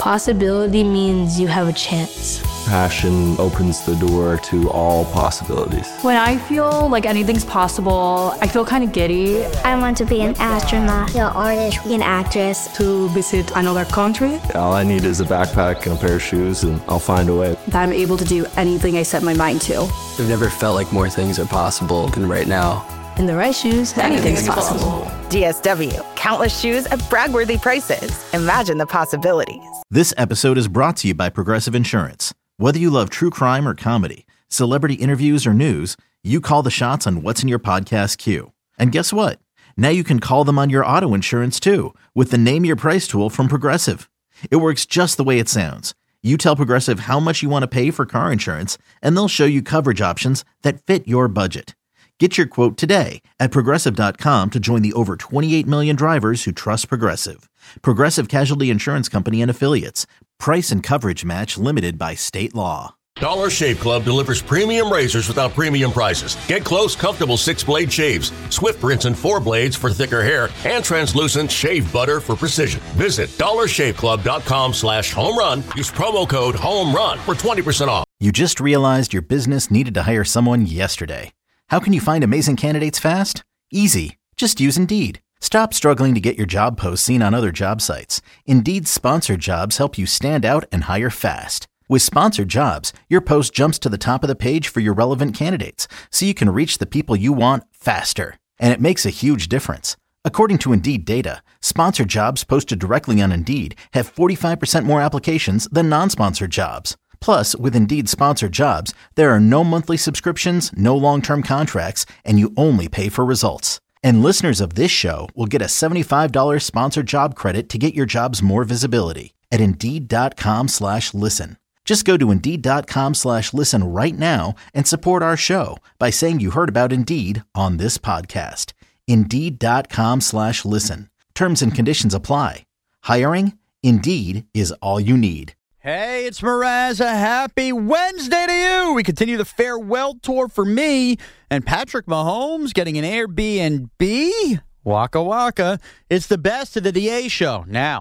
Possibility means you have a chance. Passion opens the door to all possibilities. When I feel like anything's possible, I feel kind of giddy. I want to be an astronaut, an artist, an actress. To visit another country. All I need is a backpack and a pair of shoes, and I'll find a way. That I'm able to do anything I set my mind to. I've never felt like more things are possible than right now. In the right shoes, anything's possible. DSW, countless shoes at brag-worthy prices. Imagine the possibilities. This episode is brought to you by Progressive Insurance. Whether you love true crime or comedy, celebrity interviews or news, you call the shots on what's in your podcast queue. And guess what? Now you can call them on your auto insurance too with the Name Your Price tool from Progressive. It works just the way it sounds. You tell Progressive how much you want to pay for car insurance, and they'll show you coverage options that fit your budget. Get your quote today at Progressive.com to join the over 28 million drivers who trust Progressive. Progressive Casualty Insurance Company and Affiliates. Price and coverage match limited by state law. Dollar Shave Club delivers premium razors without premium prices. Get close, comfortable 6-blade shaves, swift rinse and 4 blades for thicker hair, and translucent shave butter for precision. Visit dollarshaveclub.com/home run. Use promo code HOMERUN for 20% off. You just realized your business needed to hire someone yesterday. How can you find amazing candidates fast? Easy. Just use Indeed. Stop struggling to get your job posts seen on other job sites. Indeed's sponsored jobs help you stand out and hire fast. With sponsored jobs, your post jumps to the top of the page for your relevant candidates, so you can reach the people you want faster. And it makes a huge difference. According to Indeed data, sponsored jobs posted directly on Indeed have 45% more applications than non-sponsored jobs. Plus, with Indeed sponsored jobs, there are no monthly subscriptions, no long-term contracts, and you only pay for results. And listeners of this show will get a $75 sponsored job credit to get your jobs more visibility at Indeed.com/listen. Just go to Indeed.com/listen right now and support our show by saying you heard about Indeed on this podcast. Indeed.com/listen. Terms and conditions apply. Hiring? Indeed is all you need. Hey, it's Mraz. A happy Wednesday to you. We continue the farewell tour for me and Patrick Mahomes getting an Airbnb. Waka waka. It's the best of the DA show now.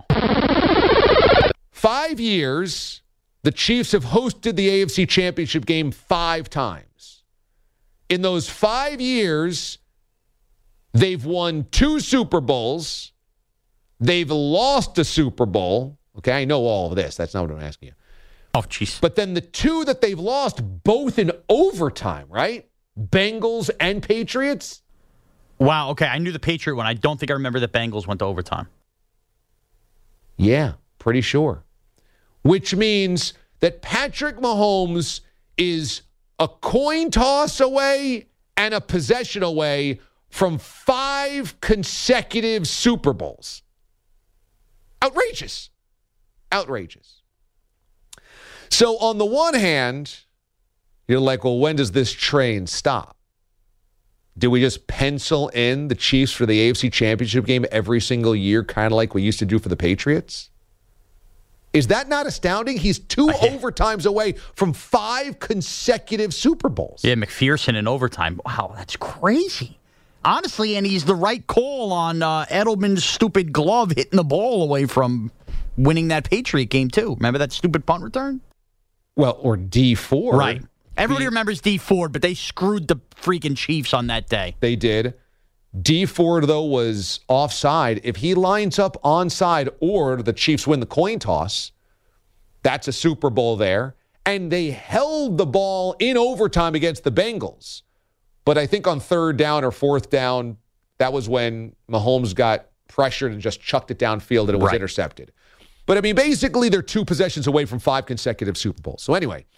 5 years, the Chiefs have hosted the AFC Championship game 5 times. In those 5 years, they've won 2 Super Bowls. They've lost a Super Bowl. Okay, I know all of this. That's not what I'm asking you. Oh, jeez. But then the 2 that they've lost, both in overtime, right? Bengals and Patriots. Wow, okay. I knew the Patriot one. I don't think I remember the Bengals went to overtime. Yeah, pretty sure. Which means that Patrick Mahomes is a coin toss away and a possession away from 5 consecutive Super Bowls. Outrageous. Outrageous. So on the one hand, you're like, well, when does this train stop? Do we just pencil in the Chiefs for the AFC Championship game every single year, kind of like we used to do for the Patriots? Is that not astounding? He's 2 overtimes away from 5 consecutive Super Bowls. Yeah, McPherson in overtime. Wow, that's crazy. Honestly, and he's the right call on Edelman's stupid glove hitting the ball away from winning that Patriot game, too. Remember that stupid punt return? Well, or Dee Ford. Right. Everybody remembers Dee Ford, but they screwed the freaking Chiefs on that day. They did. Dee Ford, though, was offside. If he lines up onside or the Chiefs win the coin toss, that's a Super Bowl there. And they held the ball in overtime against the Bengals. But I think on 3rd down or 4th down, that was when Mahomes got pressured and just chucked it downfield and it was intercepted. But, I mean, basically, they're 2 possessions away from 5 consecutive Super Bowls. So, anyway,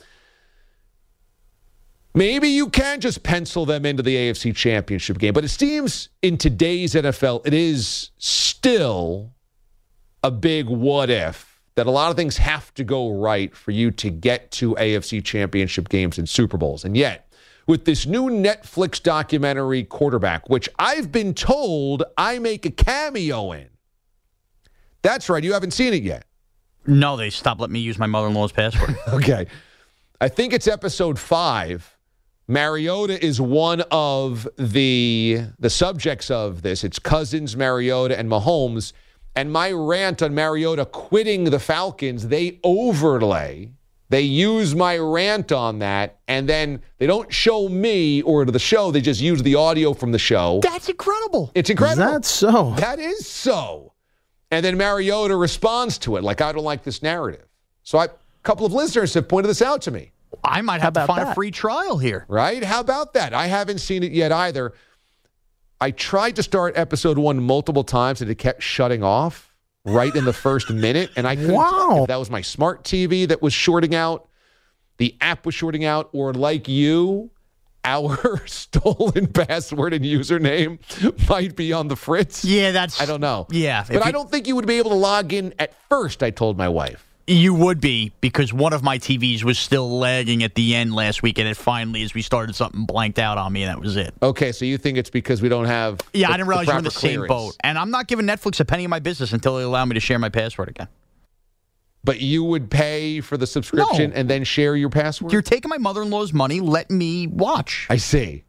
maybe you can just pencil them into the AFC Championship game. But it seems in today's NFL, it is still a big what if that a lot of things have to go right for you to get to AFC Championship games and Super Bowls. And yet, with this new Netflix documentary, Quarterback, which I've been told I make a cameo in. That's right. You haven't seen it yet. No, they stopped letting me use my mother-in-law's password. Okay. I think it's episode 5. Mariota is one of the subjects of this. It's Cousins, Mariota, and Mahomes. and my rant on Mariota quitting the Falcons, they overlay. They use my rant on that, and then they don't show me or the show. They just use the audio from the show. That's incredible. It's incredible. Is that so? That is so. And then Mariota responds to it like, I don't like this narrative. So a couple of listeners have pointed this out to me. I might have to find a free trial here. Right? How about that? I haven't seen it yet either. I tried to start episode 1 multiple times, and it kept shutting off right in the first minute, and I couldn't tell if that was my smart TV that was shorting out, the app was shorting out, or like you, our stolen password and username might be on the fritz. Yeah, I don't know. Yeah. But I don't think you would be able to log in at first, I told my wife. You would be, because one of my TVs was still lagging at the end last week, and it finally, as we started, something blanked out on me, and that was it. Okay, so you think it's because we don't have I didn't realize you were in the same boat. And I'm not giving Netflix a penny of my business until they allow me to share my password again. But you would pay for the subscription and then share your password? You're taking my mother-in-law's money. Let me watch. I see.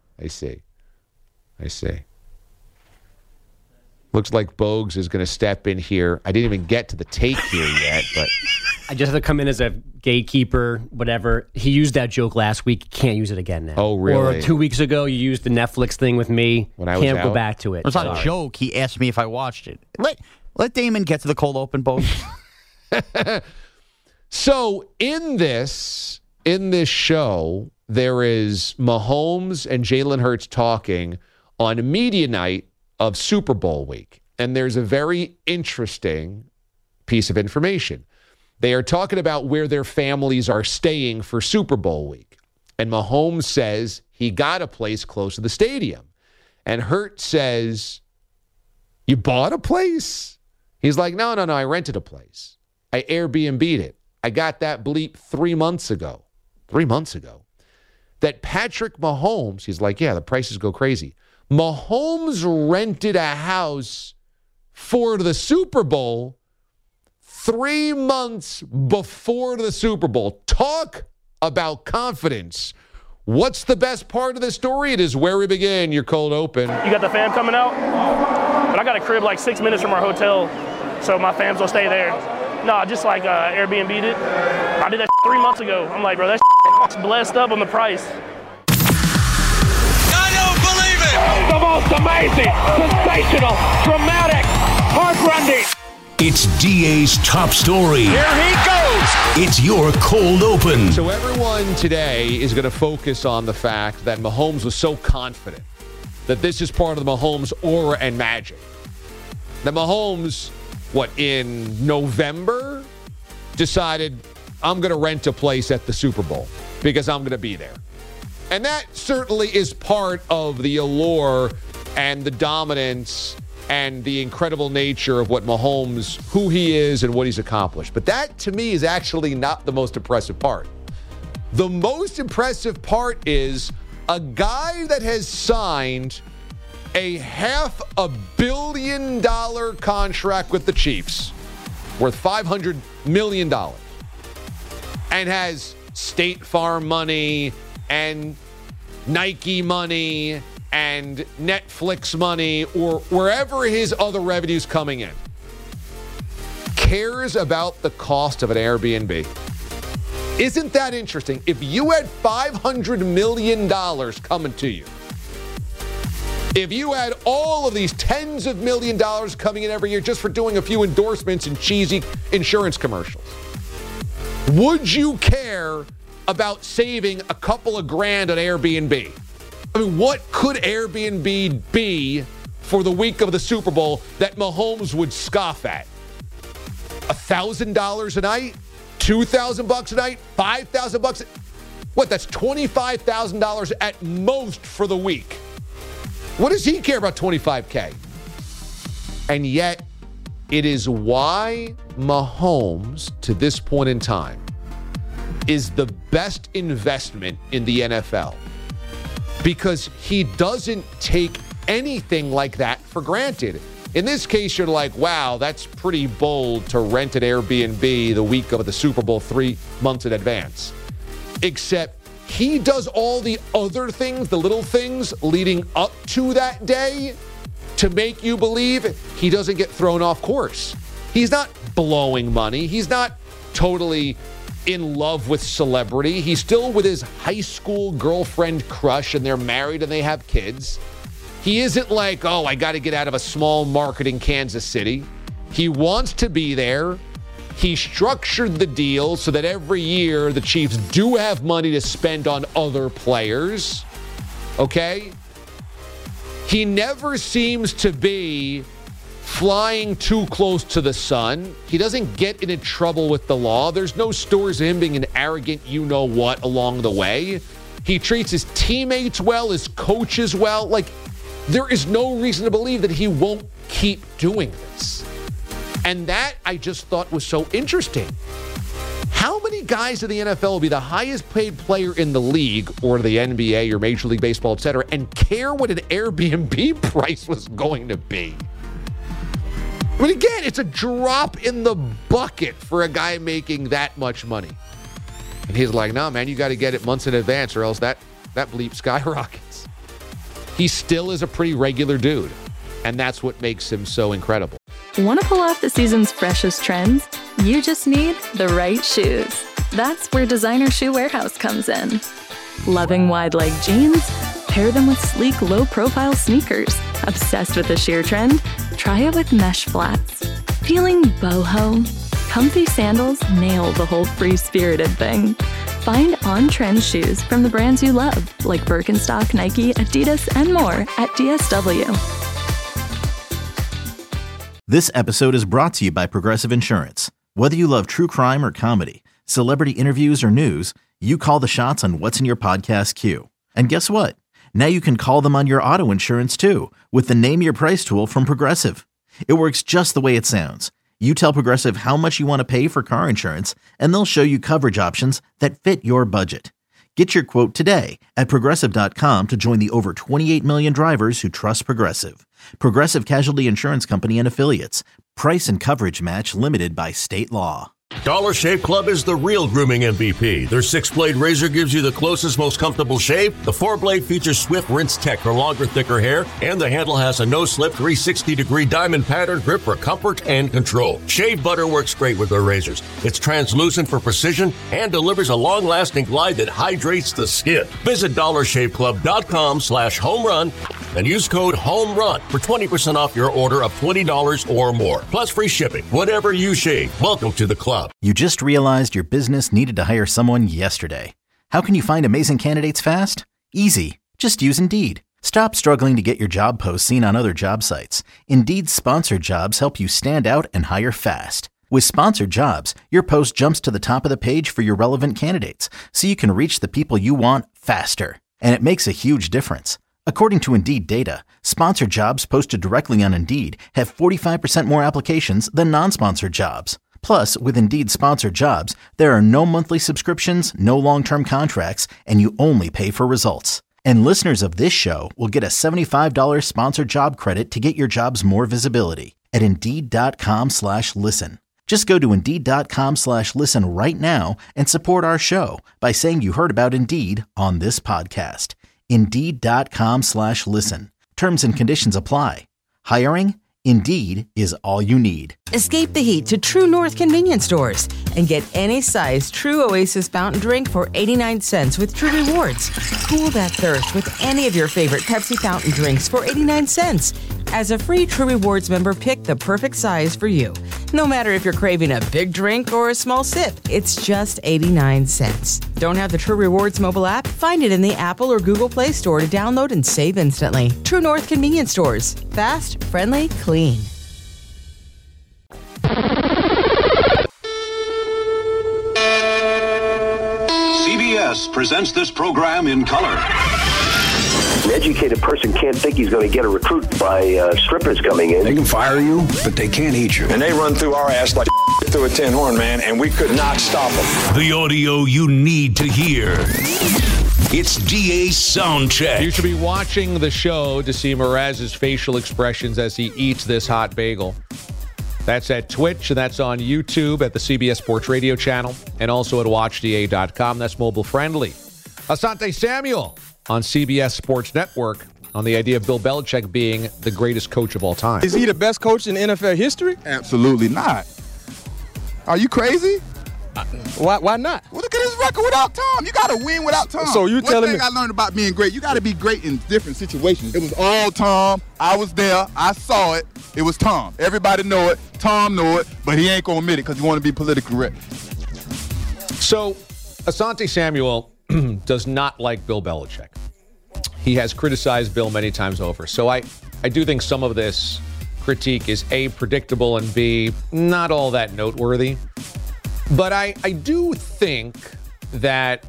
Looks like Bogues is going to step in here. I didn't even get to the take here yet, but I just have to come in as a gatekeeper, whatever. He used that joke last week. Can't use it again now. Oh, really? Or 2 weeks ago, you used the Netflix thing with me. When I was Can't out? go back to it. It's not a joke. He asked me if I watched it. Let Damon get to the cold open, Bogues. So in this show, there is Mahomes and Jalen Hurts talking on media night of Super Bowl week. And there's a very interesting piece of information. They are talking about where their families are staying for Super Bowl week. And Mahomes says he got a place close to the stadium. And Hurts says, you bought a place? He's like, no, I rented a place. I Airbnb'd it. I got that bleep 3 months ago. 3 months ago. That Patrick Mahomes, he's like, yeah, the prices go crazy. Mahomes rented a house for the Super Bowl 3 months before the Super Bowl. Talk about confidence. What's the best part of the story? It is where we begin. Your cold open. You got the fam coming out? But I got a crib like 6 minutes from our hotel, so my fam's gonna stay there. No, just like Airbnb'd it. I did that 3 months ago. I'm like, bro, that's blessed up on the price. The most amazing, sensational, dramatic, heartrending. It's DA's top story. Here he goes. It's your cold open. So everyone today is going to focus on the fact that Mahomes was so confident that this is part of the Mahomes aura and magic. That Mahomes, in November, decided, I'm going to rent a place at the Super Bowl because I'm going to be there. And that certainly is part of the allure and the dominance and the incredible nature of what Mahomes, who he is and what he's accomplished. But that, to me, is actually not the most impressive part. The most impressive part is a guy that has signed a $500 million contract with the Chiefs, worth $500 million, and has State Farm money and Nike money and Netflix money or wherever his other revenue's coming in, cares about the cost of an Airbnb. Isn't that interesting? If you had $500 million coming to you, if you had all of these tens of $1 million coming in every year just for doing a few endorsements and cheesy insurance commercials, would you care about saving a couple of grand on Airbnb? I mean, what could Airbnb be for the week of the Super Bowl that Mahomes would scoff at? $1,000 a night? $2,000 a night? $5,000? What, that's $25,000 at most for the week. What does he care about $25K? And yet, it is why Mahomes, to this point in time, is the best investment in the NFL. Because he doesn't take anything like that for granted. In this case, you're like, wow, that's pretty bold to rent an Airbnb the week of the Super Bowl 3 months in advance. Except he does all the other things, the little things leading up to that day to make you believe he doesn't get thrown off course. He's not blowing money. He's not totally in love with celebrity. He's still with his high school girlfriend crush, and they're married and they have kids. He isn't like, oh, I got to get out of a small market in Kansas City. He wants to be there. He structured the deal so that every year the Chiefs do have money to spend on other players. Okay? He never seems to be flying too close to the sun. He doesn't get into trouble with the law. There's no stories of him being an arrogant you-know-what along the way. He treats his teammates well, his coaches well. Like, there is no reason to believe that he won't keep doing this. And that I just thought was so interesting. How many guys in the NFL will be the highest paid player in the league or the NBA or Major League Baseball, et cetera, and care what an Airbnb price was going to be? I mean, again, it's a drop in the bucket for a guy making that much money. And he's like, no, man, you got to get it months in advance or else that bleep skyrockets. He still is a pretty regular dude. And that's what makes him so incredible. Want to pull off the season's freshest trends? You just need the right shoes. That's where Designer Shoe Warehouse comes in. Loving wide leg jeans? Pair them with sleek, low-profile sneakers. Obsessed with the sheer trend? Try it with mesh flats. Feeling boho? Comfy sandals nail the whole free-spirited thing. Find on-trend shoes from the brands you love, like Birkenstock, Nike, Adidas, and more at DSW. This episode is brought to you by Progressive Insurance. Whether you love true crime or comedy, celebrity interviews or news, you call the shots on what's in your podcast queue. And guess what? Now you can call them on your auto insurance too with the Name Your Price tool from Progressive. It works just the way it sounds. You tell Progressive how much you want to pay for car insurance, and they'll show you coverage options that fit your budget. Get your quote today at Progressive.com to join the over 28 million drivers who trust Progressive. Progressive Casualty Insurance Company and Affiliates. Price and coverage match limited by state law. Dollar Shave Club is the real grooming MVP. Their 6-blade razor gives you the closest, most comfortable shave. The 4-blade features swift rinse tech for longer, thicker hair, and the handle has a no-slip 360-degree diamond pattern grip for comfort and control. Shave butter works great with their razors. It's translucent for precision and delivers a long-lasting glide that hydrates the skin. Visit DollarShaveClub.com/homerun and use code HOMERUN for 20% off your order of $20 or more. Plus free shipping. Whatever you shave, welcome to the club. You just realized your business needed to hire someone yesterday. How can you find amazing candidates fast? Easy. Just use Indeed. Stop struggling to get your job posts seen on other job sites. Indeed's sponsored jobs help you stand out and hire fast. With sponsored jobs, your post jumps to the top of the page for your relevant candidates, so you can reach the people you want faster. And it makes a huge difference. According to Indeed data, sponsored jobs posted directly on Indeed have 45% more applications than non-sponsored jobs. Plus, with Indeed sponsored jobs, there are no monthly subscriptions, no long-term contracts, and you only pay for results. And listeners of this show will get a $75 sponsored job credit to get your jobs more visibility at Indeed.com/listen. Just go to Indeed.com/listen right now and support our show by saying you heard about Indeed on this podcast. Indeed.com/listen. Terms and conditions apply. Hiring? Indeed is all you need. Escape the heat to True North convenience stores and get any size True Oasis fountain drink for 89 cents with True Rewards. Cool that thirst with any of your favorite Pepsi fountain drinks for 89 cents. As a free True Rewards member, pick the perfect size for you. No matter if you're craving a big drink or a small sip, it's just 89 cents. Don't have the True Rewards mobile app? Find it in the Apple or Google Play Store to download and save instantly. True North convenience stores. Fast, friendly, clean. CBS presents this program in color. An educated person can't think he's going to get a recruit by strippers coming in. They can fire you, but they can't eat you. And they run through our ass like through a tin horn, man, and we could not stop them. The audio you need to hear. It's DA's Soundcheck. You should be watching the show to see Mraz's facial expressions as he eats this hot bagel. That's at Twitch, and that's on YouTube at the CBS Sports Radio channel, and also at WatchDA.com. That's mobile friendly. Asante Samuel on CBS Sports Network on the idea of Bill Belichick being the greatest coach of all time. Is he the best coach in NFL history? Absolutely not. Are you crazy? Why not? Well, look at his record without Tom. You got to win without Tom. So you telling me? One thing I learned about being great, you got to be great in different situations. It was all Tom. I was there. I saw it. It was Tom. Everybody know it. Tom know it, but he ain't going to admit it because he want to be politically correct. So Asante Samuel does not like Bill Belichick. He has criticized Bill many times over. So I do think some of this critique is A, predictable, and B, not all that noteworthy. But I do think that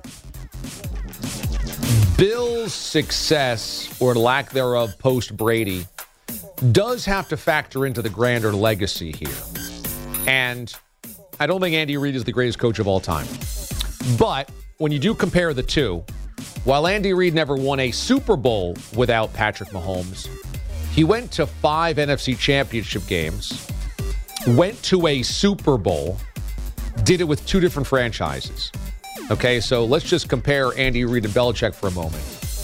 Bill's success or lack thereof post-Brady does have to factor into the grander legacy here. And I don't think Andy Reid is the greatest coach of all time. But when you do compare the two, while Andy Reid never won a Super Bowl without Patrick Mahomes, he went to 5 NFC Championship games, went to a Super Bowl, did it with 2 different franchises. Okay, so let's just compare Andy Reid and Belichick for a moment.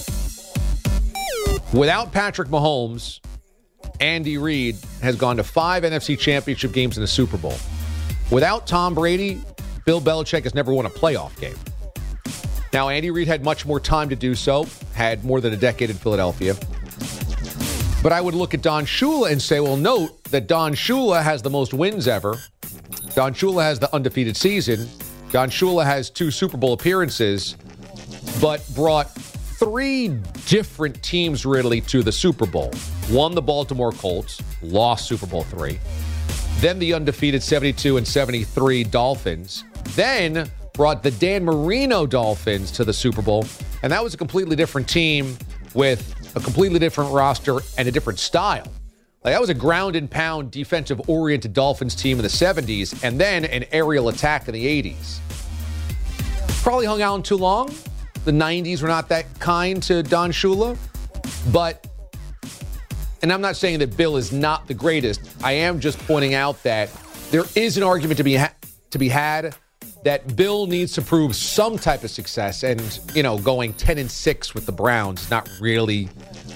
Without Patrick Mahomes, Andy Reid has gone to 5 NFC Championship games in the Super Bowl. Without Tom Brady, Bill Belichick has never won a playoff game. Now, Andy Reid had much more time to do so, had more than a decade in Philadelphia. But I would look at Don Shula and say, well, note that Don Shula has the most wins ever. Don Shula has the undefeated season. Don Shula has 2 Super Bowl appearances, but brought 3 different teams really to the Super Bowl. Won the Baltimore Colts, lost Super Bowl III. Then the undefeated 72 and 73 Dolphins. Then brought the Dan Marino Dolphins to the Super Bowl. And that was a completely different team with a completely different roster and a different style. Like, that was a ground and pound defensive-oriented Dolphins team in the 70s and then an aerial attack in the 80s. Probably hung out too long. The 90s were not that kind to Don Shula. But, and I'm not saying that Bill is not the greatest. I am just pointing out that there is an argument to be had that Bill needs to prove some type of success. And, you know, going 10-6 with the Browns is not really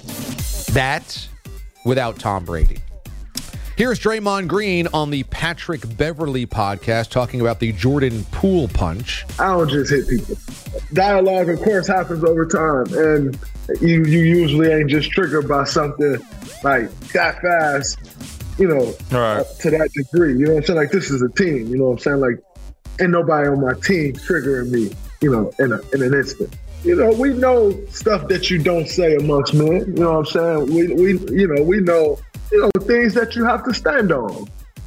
that without Tom Brady. Here's Draymond Green on the Patrick Beverley podcast talking about the Jordan Poole punch. I don't just hit people. Dialogue, of course, happens over time, and you usually ain't just triggered by something like that fast, you know, to that degree. You know what I'm saying? Like, this is a team. You know what I'm saying? Like, ain't nobody on my team triggering me, you know, in an instant. You know, we know stuff that you don't say amongst men. You know what I'm saying? We know things that you have to stand on.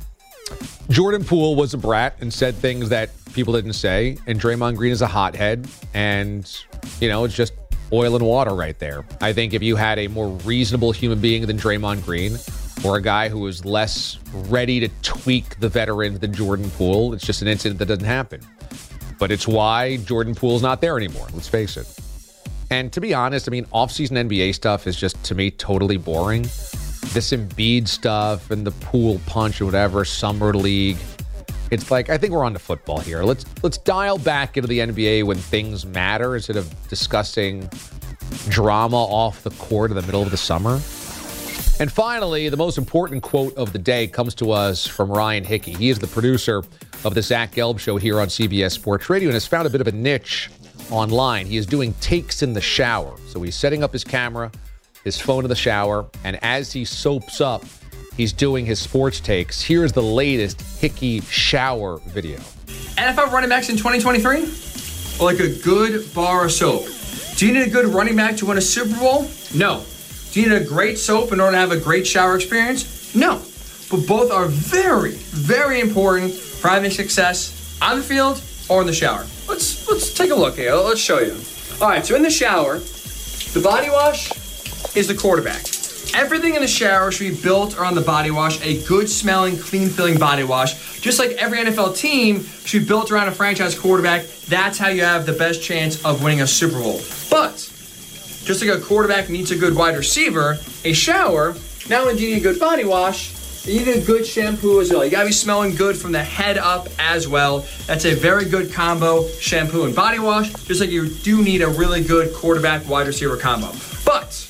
Jordan Poole was a brat and said things that people didn't say, and Draymond Green is a hothead, and, you know, it's just oil and water right there. I think if you had a more reasonable human being than Draymond Green, or a guy who was less ready to tweak the veterans than Jordan Poole, it's just an incident that doesn't happen. But it's why Jordan Poole's not there anymore, let's face it. And to be honest, I mean, off-season NBA stuff is just, to me, totally boring. This Embiid stuff and the Poole punch or whatever, Summer League. It's like, I think we're on to football here. Let's dial back into the NBA when things matter instead of discussing drama off the court in the middle of the summer. And finally, the most important quote of the day comes to us from Ryan Hickey. He is the producer of the Zach Gelb Show here on CBS Sports Radio and has found a bit of a niche online. He is doing takes in the shower. So he's setting up his camera, his phone in the shower, and as he soaps up, he's doing his sports takes. Here's the latest Hickey shower video. NFL running backs in 2023? Like a good bar of soap. Do you need a good running back to win a Super Bowl? No. Do you need a great soap in order to have a great shower experience? No. But both are very, very important for having success on the field or in the shower. Let's take a look here. Let's show you. All right, so in the shower, the body wash is the quarterback. Everything in the shower should be built around the body wash, a good-smelling, clean-feeling body wash. Just like every NFL team should be built around a franchise quarterback, that's how you have the best chance of winning a Super Bowl. But just like a quarterback needs a good wide receiver, a shower, not only do you need a good body wash, you need a good shampoo as well. You gotta be smelling good from the head up as well. That's a very good combo, shampoo and body wash, just like you do need a really good quarterback wide receiver combo. But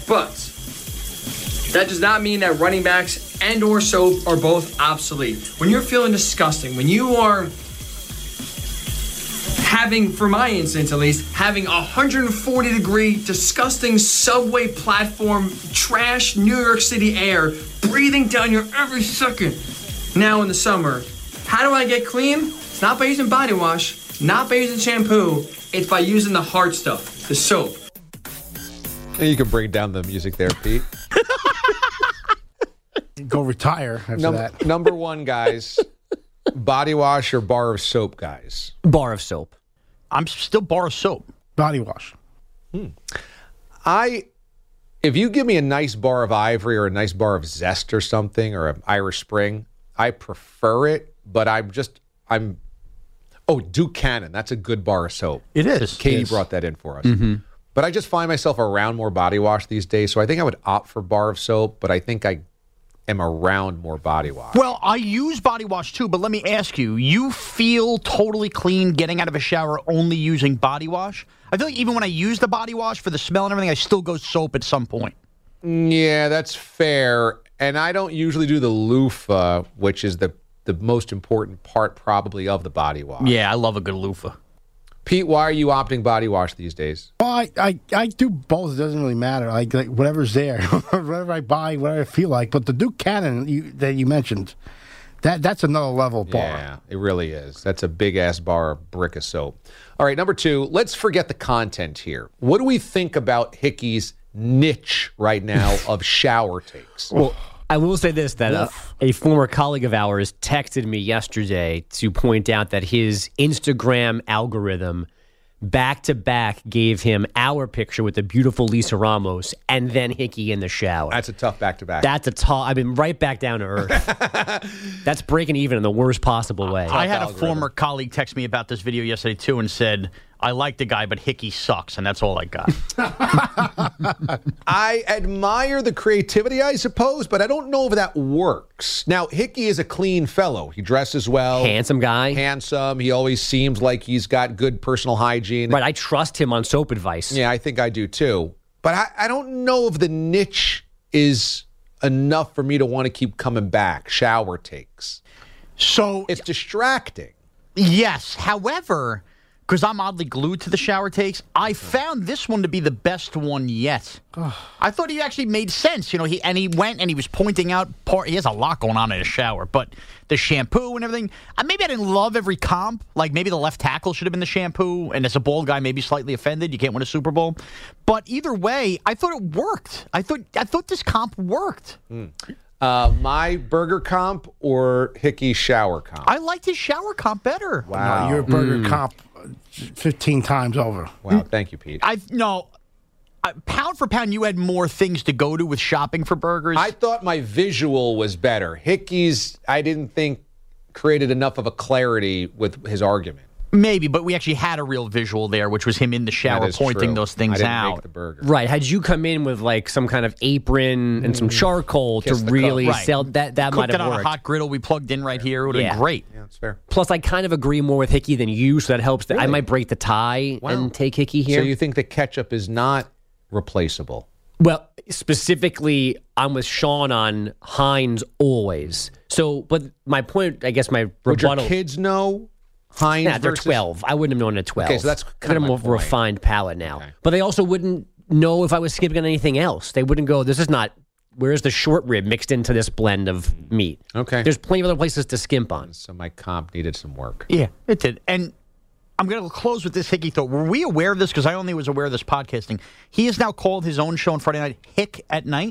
But that does not mean that running backs and or soap are both obsolete. When you're feeling disgusting, when you are having, for my instance at least, having 140-degree disgusting subway platform trash New York City air breathing down your every second now in the summer, how do I get clean? It's not by using body wash, not by using shampoo, it's by using the hard stuff, the soap. You can bring down the music there, Pete. Go retire after that. Number one, guys, body wash or bar of soap, guys? Bar of soap. I'm still bar of soap. Body wash. If you give me a nice bar of Ivory or a nice bar of Zest or something, or an Irish Spring, I prefer it, but Duke Cannon, that's a good bar of soap. It is. Katie brought that in for us. Mm-hmm. But I just find myself around more body wash these days, so I think I would opt for bar of soap, but I think I am around more body wash. Well, I use body wash too, but let me ask you, you feel totally clean getting out of a shower only using body wash? I feel like even when I use the body wash for the smell and everything, I still go soap at some point. Yeah, that's fair. And I don't usually do the loofah, which is the most important part probably of the body wash. Yeah, I love a good loofah. Pete, why are you opting body wash these days? Well, I do both. It doesn't really matter. Like whatever's there, whatever I buy, whatever I feel like. But the Duke Cannon that you mentioned, that's another level bar. Yeah, it really is. That's a big-ass bar of brick of soap. All right, number two, let's forget the content here. What do we think about Hickey's niche right now of shower takes? Well, I will say this, that a former colleague of ours texted me yesterday to point out that his Instagram algorithm back-to-back gave him our picture with the beautiful Lisa Ramos and then Hickey in the shower. That's a tough back-to-back. That's a tall. I've been right back down to earth. That's breaking even in the worst possible way. I had a former colleague text me about this video yesterday, too, and said, I like the guy, but Hickey sucks, and that's all I got. I admire the creativity, I suppose, but I don't know if that works. Now, Hickey is a clean fellow. He dresses well. Handsome guy. Handsome. He always seems like he's got good personal hygiene. Right, I trust him on soap advice. Yeah, I think I do, too. But I don't know if the niche is enough for me to want to keep coming back. Shower takes. So it's distracting. Yes. However, because I'm oddly glued to the shower takes, I found this one to be the best one yet. I thought he actually made sense. You know, he went and he was pointing out he has a lot going on in his shower, but the shampoo and everything. Maybe I didn't love every comp. Like maybe the left tackle should have been the shampoo, and as a bald guy, maybe slightly offended. You can't win a Super Bowl. But either way, I thought it worked. I thought this comp worked. My burger comp or Hickey's shower comp? I liked his shower comp better. Wow. No, your burger comp 15 times over. Wow, thank you, Pete. Pound for pound, you had more things to go to with shopping for burgers. I thought my visual was better. Hickey's, I didn't think, created enough of a clarity with his argument. Maybe, but we actually had a real visual there, which was him in the shower pointing those things out. Make the burger. Right. Had you come in with like some kind of apron and some charcoal to really sell that might have worked. Cooked it on a hot griddle we plugged in right here. It would have been great. Yeah, that's fair. Plus, I kind of agree more with Hickey than you, so that helps. That I might break the tie and take Hickey here. So you think the ketchup is not replaceable? Well, specifically, I'm with Sean on Heinz always. So, but my point, I guess my rebuttal. Would your kids know Heinz they're versus 12. I wouldn't have known at 12. Okay, so that's kind of a more refined palate now. Okay. But they also wouldn't know if I was skipping anything else. They wouldn't go, this is not, where's the short rib mixed into this blend of meat? Okay. There's plenty of other places to skimp on. So my comp needed some work. Yeah, it did. And I'm going to close with this Hickey thought. Were we aware of this? Because I only was aware of this podcasting. He has now called his own show on Friday night Hick at Night.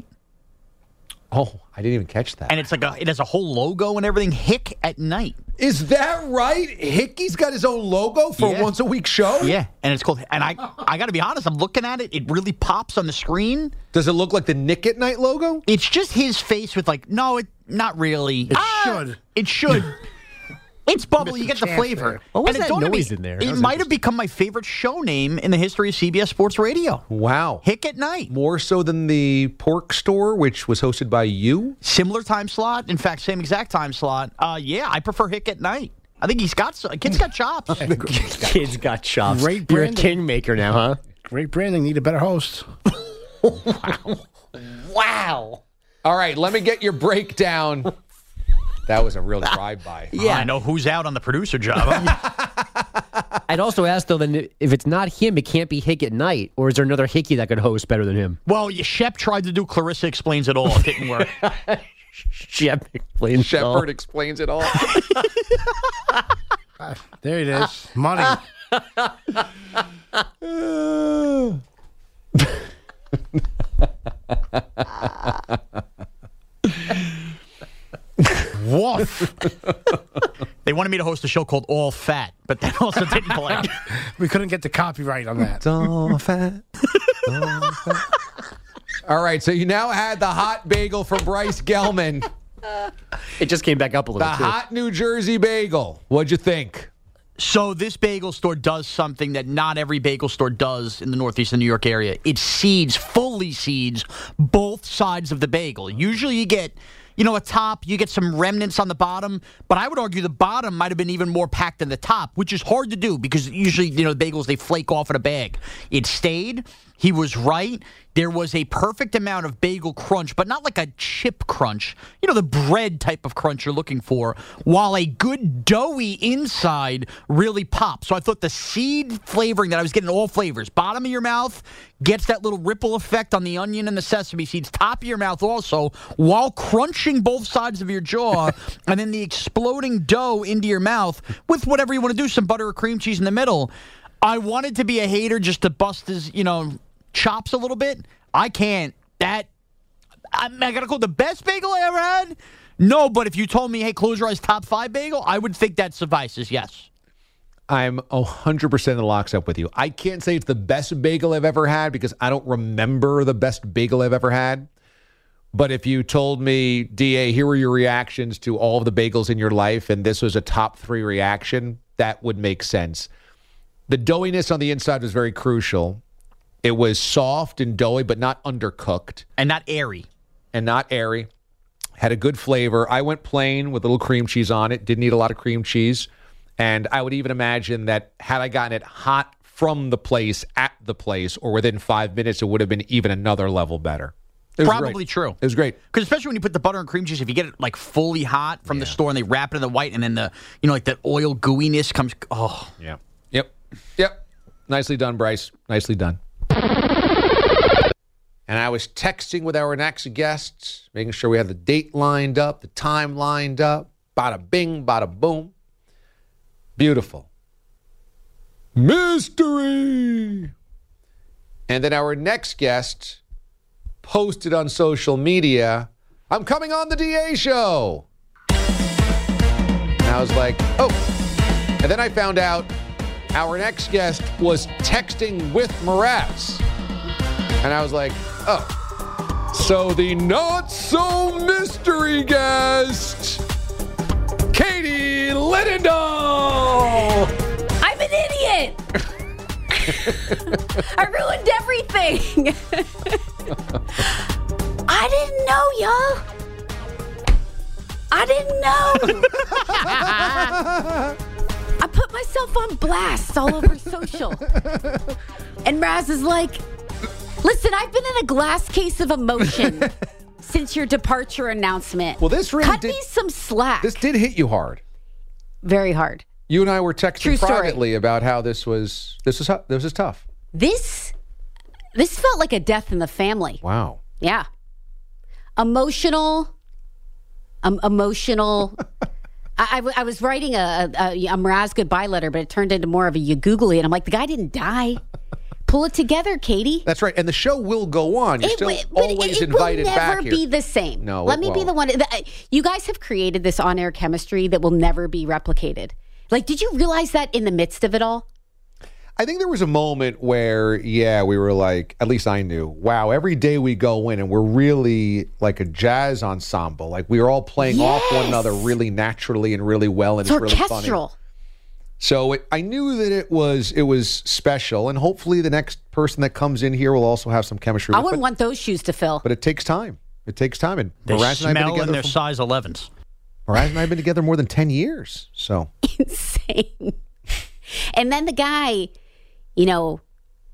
Oh, I didn't even catch that. And it's like it has a whole logo and everything. Hick at Night. Is that right? Hickey's got his own logo for a once-a-week show? Yeah, and it's called... And I got to be honest, I'm looking at it. It really pops on the screen. Does it look like the Nick at Night logo? It's just his face with like, no, not really. It should. It should. It's bubbly. You get the flavor. What was and that noise in there? It might have become my favorite show name in the history of CBS Sports Radio. Wow. Hick at Night. More so than the Pork Store, which was hosted by you? Similar time slot. In fact, same exact time slot. Yeah, I prefer Hick at Night. I think kid's got chops. Kid's got chops. Great You're a branding. kingmaker now, huh? Great branding. Need a better host. Wow. All right, let me get your breakdown. That was a real drive-by. Yeah, I know who's out on the producer job. I'd also ask, though, then if it's not him, it can't be Hick at night, or is there another Hickey that could host better than him? Well, Shep tried to do Clarissa Explains It All. It didn't work. Shep explains it all. Shepard explains it all. There it is. Money. Woof. They wanted me to host a show called All Fat, but that also didn't play. We couldn't get the copyright on that. It's all fat. All fat. All right, so you now had the hot bagel from Bryce Gelman. It just came back up a little, The too. hot New Jersey bagel. What'd you think? So this bagel store does something that not every bagel store does in the Northeast and New York area. It fully seeds both sides of the bagel. Usually you get, a top, you get some remnants on the bottom, but I would argue the bottom might have been even more packed than the top, which is hard to do because usually, the bagels, they flake off in a bag. It stayed. He was right. There was a perfect amount of bagel crunch, but not like a chip crunch. The bread type of crunch you're looking for, while a good doughy inside really pops. So I thought the seed flavoring that I was getting, all flavors, bottom of your mouth gets that little ripple effect on the onion and the sesame seeds, top of your mouth also, while crunching both sides of your jaw, and then the exploding dough into your mouth with whatever you want to do, some butter or cream cheese in the middle. I wanted to be a hater just to bust his, chops a little bit. I can't. I gotta call it the best bagel I ever had? No, but if you told me, hey, close your eyes, top 5 bagel, I would think that suffices, yes. I'm 100% in lockstep with you. I can't say it's the best bagel I've ever had because I don't remember the best bagel I've ever had. But if you told me, DA, here were your reactions to all of the bagels in your life, and this was a top 3 reaction, that would make sense. The doughiness on the inside was very crucial. It was soft and doughy, but not undercooked. And not airy. Had a good flavor. I went plain with a little cream cheese on it. Didn't need a lot of cream cheese. And I would even imagine that had I gotten it hot from the place, at the place, or within 5 minutes, it would have been even another level better. Probably true. It was great. Because especially when you put the butter and cream cheese, if you get it like fully hot from the store and they wrap it in the white and then the, like the oil gooiness comes, oh. Yeah. Yep. Nicely done, Bryce. Nicely done. And I was texting with our next guests, making sure we had the date lined up, the time lined up. Bada bing, bada boom. Beautiful. Mystery. And then our next guest posted on social media, I'm coming on the DA show. And I was like, oh. And then I found out our next guest was texting with Mraz. And I was like, oh. So the not-so-mystery guest, Katie Linendahl. I'm an idiot. I ruined everything. I didn't know, y'all. I didn't know. I put myself on blast all over social. And Mraz is like, listen, I've been in a glass case of emotion since your departure announcement. Well, this really Cut me some slack. This did hit you hard. Very hard. You and I were texting True story. privately about how this was tough. This felt like a death in the family. Wow. Yeah. Emotional. I was writing a Mraz goodbye letter, but it turned into more of a you googly, and I'm like, the guy didn't die. Pull it together, Katie. That's right. And the show will go on. You're still always invited back here. It will never be the same. No, Let me be the one. You guys have created this on-air chemistry that will never be replicated. Like, did you realize that in the midst of it all? I think there was a moment where, we were like, at least I knew, wow, every day we go in and we're really like a jazz ensemble. Like we were all playing off one another really naturally and really well. And it's really orchestral. Funny. So I knew that it was special. And hopefully the next person that comes in here will also have some chemistry. I wouldn't want those shoes to fill. But it takes time. And They Mraz and I have been smell together in their size 11s. Mraz and I have been together more than 10 years. So insane. And then the guy,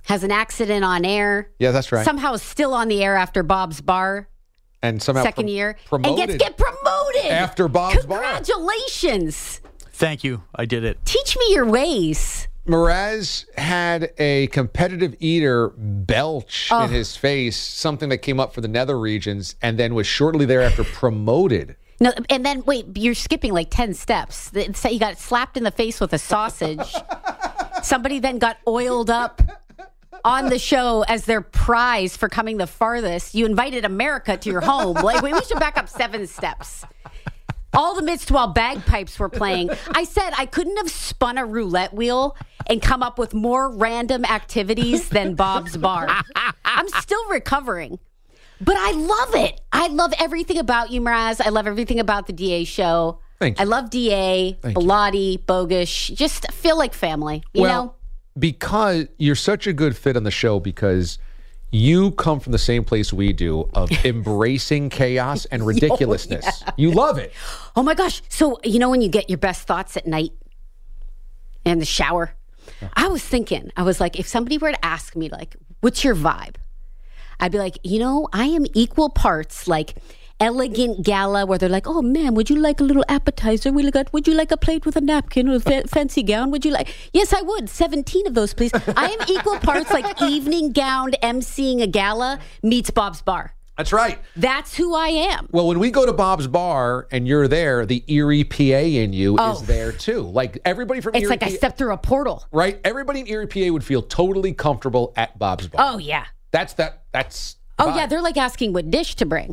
has an accident on air. Yeah, that's right. Somehow is still on the air after Bob's Bar. And somehow second year. promoted. And gets promoted. After Bob's Bar. Congratulations. Thank you. I did it. Teach me your ways. Mraz had a competitive eater belch in his face, something that came up for the nether regions, and then was shortly thereafter promoted. No, and then, wait, you're skipping like 10 steps. You got slapped in the face with a sausage. Somebody then got oiled up on the show as their prize for coming the farthest. You invited America to your home. Like, we should back up 7 steps. All the midst while bagpipes were playing. I said I couldn't have spun a roulette wheel and come up with more random activities than Bob's Bar. I'm still recovering. But I love it. I love everything about you, Mraz. I love everything about the DA show. Thank you. I love DA, Bilotti, Bogusch. Just feel like family, you know? Because you're such a good fit on the show because you come from the same place we do of embracing chaos and ridiculousness. Oh, yeah. You love it. Oh, my gosh. So, you know when you get your best thoughts at night in the shower? I was thinking, I was like, if somebody were to ask me, like, what's your vibe? I'd be like, you know, I am equal parts like elegant gala where they're like, oh, ma'am, would you like a little appetizer? Would you like a plate with a napkin or a fancy gown? Would you like? Yes, I would. 17 of those, please. I am equal parts like evening gowned emceeing a gala meets Bob's Bar. That's right. That's who I am. Well, when we go to Bob's Bar and you're there, the Erie PA in you is there too. Like everybody from It's Erie like PA, I stepped through a portal. Right? Everybody in Erie PA would feel totally comfortable at Bob's Bar. Oh, yeah. That's Oh, yeah. They're like asking what dish to bring.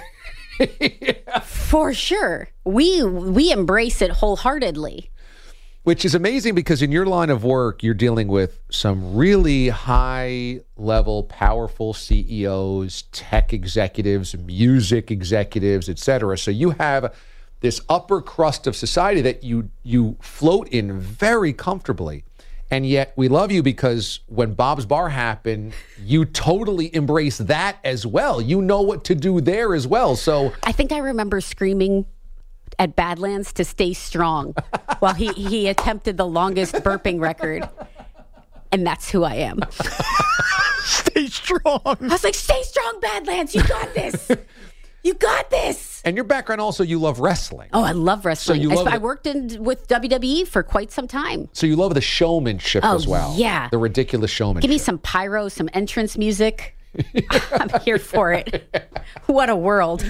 For sure. We embrace it wholeheartedly. Which is amazing because in your line of work, you're dealing with some really high-level, powerful CEOs, tech executives, music executives, et cetera. So you have this upper crust of society that you float in very comfortably. And yet we love you because when Bob's Bar happened, you totally embrace that as well. You know what to do there as well. So I think I remember screaming at Badlands to stay strong while he attempted the longest burping record. And that's who I am. Stay strong. I was like, stay strong, Badlands. You got this. You got this. And your background also, you love wrestling. Oh, I love wrestling. So I worked with WWE for quite some time. So you love the showmanship as well. Yeah. The ridiculous showmanship. Give me some pyro, some entrance music. I'm here for it. What a world.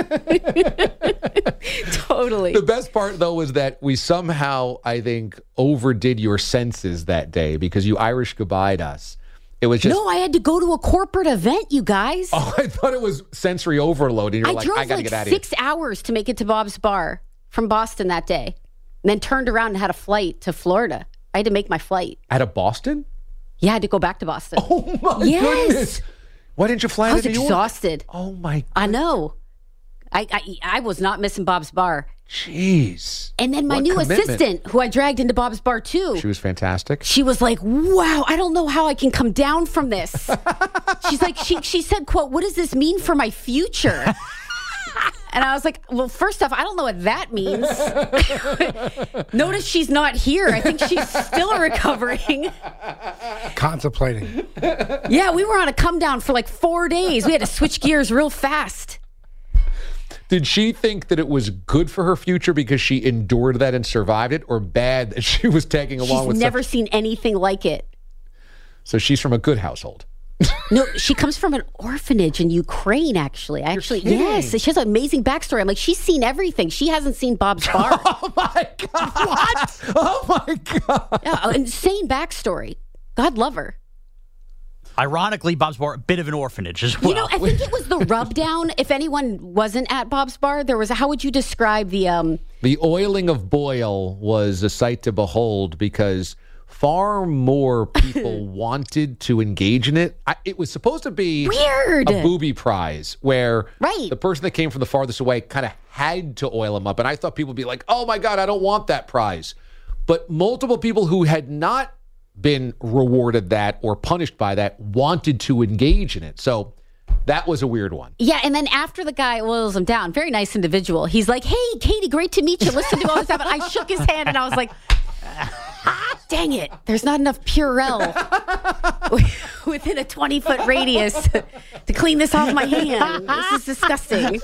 Totally. The best part, though, was that we somehow, I think, overdid your senses that day because you Irish goodbye'd us. It was just... No, I had to go to a corporate event, you guys. Oh, I thought it was sensory overload. And you're like, I got to get out of here. I drove 6 hours to make it to Bob's Bar from Boston that day. And then turned around and had a flight to Florida. I had to make my flight. Out of Boston? Yeah, I had to go back to Boston. Oh, my goodness. Why didn't you fly to New York? I was exhausted. Oh, my God. I know. I was not missing Bob's Bar. Jeez. And then my new assistant, who I dragged into Bob's Bar too. She was fantastic. She was like, wow, I don't know how I can come down from this. She's like, she said, quote, what does this mean for my future? And I was like, well, first off, I don't know what that means. Notice she's not here. I think she's still recovering. Contemplating. Yeah, we were on a come down for like 4 days. We had to switch gears real fast. Did she think that it was good for her future because she endured that and survived it, or bad that she was tagging along with? She's never seen anything like it. So she's from a good household. No, she comes from an orphanage in Ukraine, actually. Yes, she has an amazing backstory. I'm like, she's seen everything. She hasn't seen Bob's Bar. Oh, my God. What? Oh, my God. Yeah, insane backstory. God love her. Ironically, Bob's Bar, a bit of an orphanage as well. You know, I think it was the rub down. If anyone wasn't at Bob's Bar, there was how would you describe the... The oiling of Boyle was a sight to behold because far more people wanted to engage in it. It was supposed to be weird, a booby prize where the person that came from the farthest away kind of had to oil him up. And I thought people would be like, oh, my God, I don't want that prize. But multiple people who had not been rewarded that or punished by that wanted to engage in it. So that was a weird one. Yeah, and then after the guy oils him down, very nice individual, he's like, hey, Katie, great to meet you. Listen to all this stuff. And I shook his hand and I was like, dang it, there's not enough Purell. within a 20-foot radius to clean this off my hand. This is disgusting.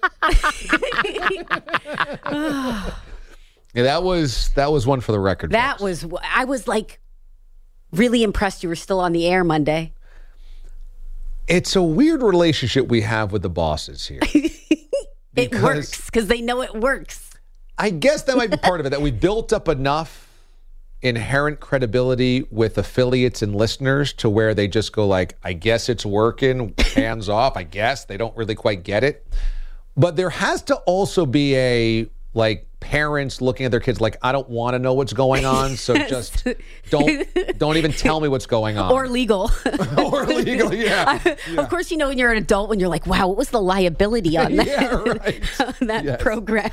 Yeah, that was one for the record. I was like really impressed you were still on the air Monday. It's a weird relationship we have with the bosses here. It works because they know it works. I guess that might be part of it, that we built up enough inherent credibility with affiliates and listeners to where they just go like, I guess it's working, hands off, I guess. They don't really quite get it. But there has to also be a, like, parents looking at their kids like, I don't want to know what's going on, so just don't even tell me what's going on. Or legal. Or legal, yeah. Of course, you know when you're an adult, when you're like, wow, what was the liability on that, on that program?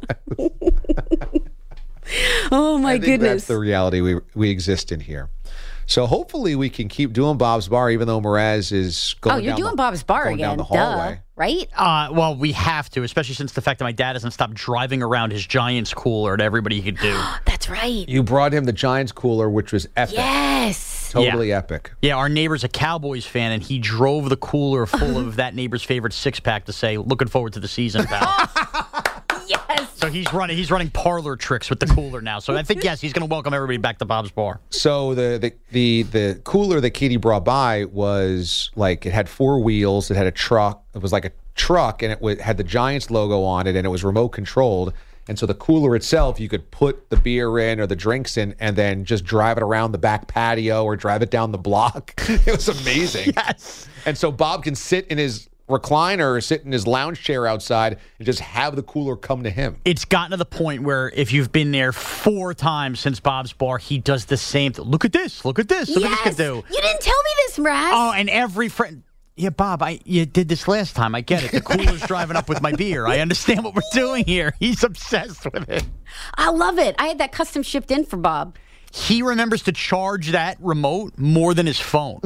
Oh, my goodness. That's the reality we exist in here. So hopefully we can keep doing Bob's Bar, even though Mraz is going you're doing Bob's Bar again, down the hallway. Right? Well, we have to, especially since the fact that my dad hasn't stopped driving around his Giants cooler to everybody he could do. That's right. You brought him the Giants cooler, which was epic. Yes. Totally epic. Yeah, our neighbor's a Cowboys fan, and he drove the cooler full of that neighbor's favorite six-pack to say, looking forward to the season, pal. Yes. So he's running parlor tricks with the cooler now. So I think, yes, he's going to welcome everybody back to Bob's Bar. So the cooler that Katie brought by was like, it had 4 wheels, it had a truck, it was like a truck, and it had the Giants logo on it, and it was remote controlled. And so the cooler itself, you could put the beer in or the drinks in and then just drive it around the back patio or drive it down the block. It was amazing. Yes. And so Bob can sit in his recliner or sit in his lounge chair outside and just have the cooler come to him. It's gotten to the point where if you've been there 4 times since Bob's Bar, he does the same thing. Look at this. Look at this. Look at this kid do. You didn't tell me this, Mraz. Oh, and every friend. Yeah, Bob, you did this last time. I get it. The cooler's driving up with my beer. I understand what we're doing here. He's obsessed with it. I love it. I had that custom shipped in for Bob. He remembers to charge that remote more than his phone.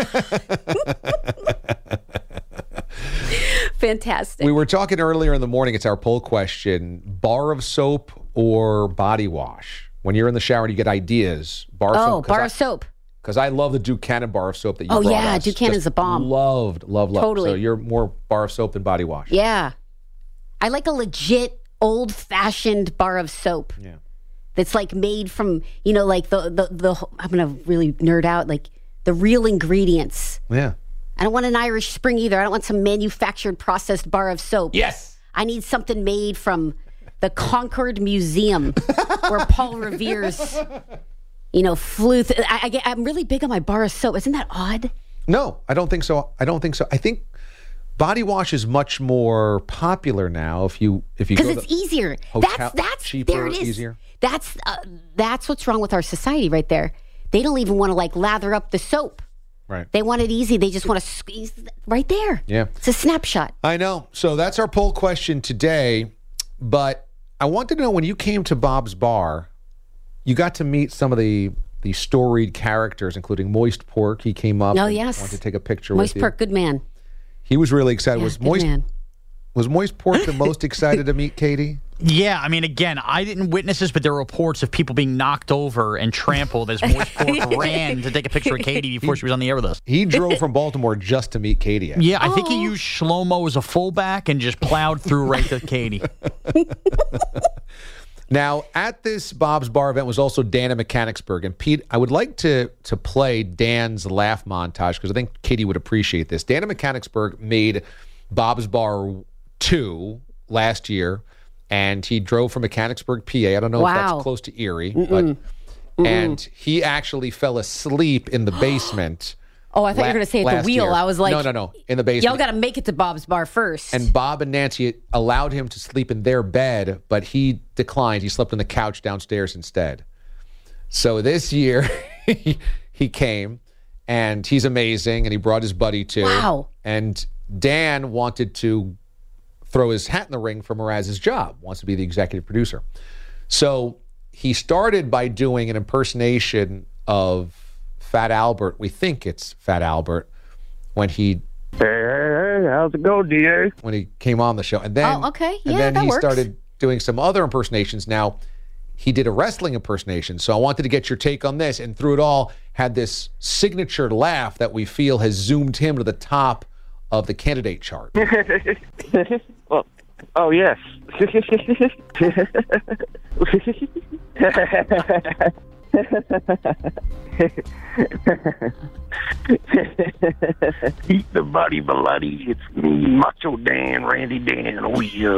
Fantastic. We were talking earlier in the morning, it's our poll question, bar of soap or body wash? When you're in the shower and you get ideas, bar of soap. Oh, bar of soap. Because I love the Duke-Cannon bar of soap that you brought us. Oh, yeah, Duke-Cannon's a bomb. Love. Totally. So you're more bar of soap than body wash. Yeah. I like a legit, old-fashioned bar of soap. Yeah. That's like made from, like the I'm going to really nerd out, like the real ingredients. Yeah. I don't want an Irish Spring either. I don't want some manufactured, processed bar of soap. Yes. I need something made from the Concord Museum where Paul Revere's, flew. I'm really big on my bar of soap. Isn't that odd? No, I don't think so. I think body wash is much more popular now. If you go because it's easier. That's cheaper, there it is. Easier. That's what's wrong with our society right there. They don't even want to lather up the soap. Right. They want it easy. They just want to squeeze right there. Yeah. It's a snapshot. I know. So that's our poll question today. But I wanted to know, when you came to Bob's Bar, you got to meet some of the storied characters, including Moist Pork. He came up. Oh, yes. Wanted to take a picture Moist with you. Pork, good man. He was really excited. Yeah, Was Moist Pork the most excited to meet Katie? Yeah, I mean, again, I didn't witness this, but there were reports of people being knocked over and trampled as Moist Pork ran to take a picture of Katie before she was on the air with us. He drove from Baltimore just to meet Katie. Actually. Yeah, I think he used Shlomo as a fullback and just plowed through right to Katie. Now, at this Bob's Bar event was also Dan in Mechanicsburg. And Pete, I would like to play Dan's laugh montage because I think Katie would appreciate this. Dan in Mechanicsburg made Bob's Bar 2 last year, and he drove from Mechanicsburg, PA. I don't know if that's close to Erie, but and he actually fell asleep in the basement. Oh, I thought you were going to say at the wheel. Year. I was like, no, in the basement. Y'all got to make it to Bob's Bar first. And Bob and Nancy allowed him to sleep in their bed, but he declined. He slept on the couch downstairs instead. So this year, he came, and he's amazing, and he brought his buddy too. Wow. And Dan wanted to throw his hat in the ring for Mraz's job, wants to be the executive producer. So he started by doing an impersonation of Fat Albert. We think it's Fat Albert when he... Hey, how's it going, DA? When he came on the show. And then, he started doing some other impersonations. Now, he did a wrestling impersonation, so I wanted to get your take on this. And through it all, had this signature laugh that we feel has zoomed him to the top of the candidate chart. Well, oh, yes. Eat the body bloody. It's me, Macho Dan, Randy Dan. What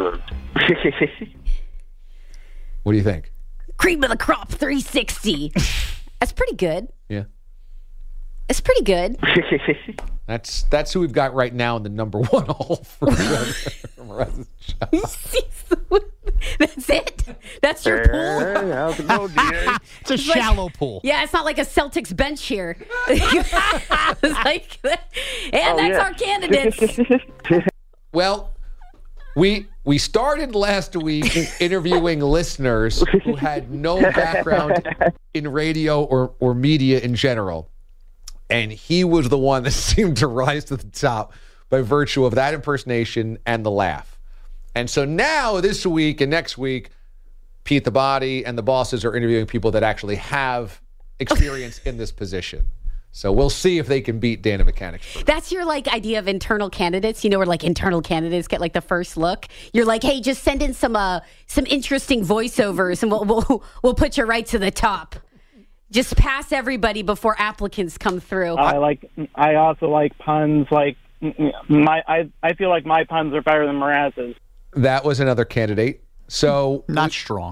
do you think? Cream of the crop 360. That's pretty good. Yeah. It's pretty good. That's who we've got right now in the number one hole for Mraz's show. That's it? That's your pool? Hey, how's it going, DA? It's a shallow pool. Yeah, it's not like a Celtics bench here. It's like, and that's our candidates. Well, we started last week interviewing listeners who had no background in radio or media in general. And he was the one that seemed to rise to the top by virtue of that impersonation and the laugh. And so now, this week and next week, Pete the Body and the bosses are interviewing people that actually have experience in this position. So we'll see if they can beat Dan the Mechanics. That's your idea of internal candidates. You know where internal candidates get the first look. You're like, hey, just send in some interesting voiceovers, and we'll put you right to the top. Just pass everybody before applicants come through. I also like puns. I feel like my puns are better than Mraz's. That was another candidate. So not strong.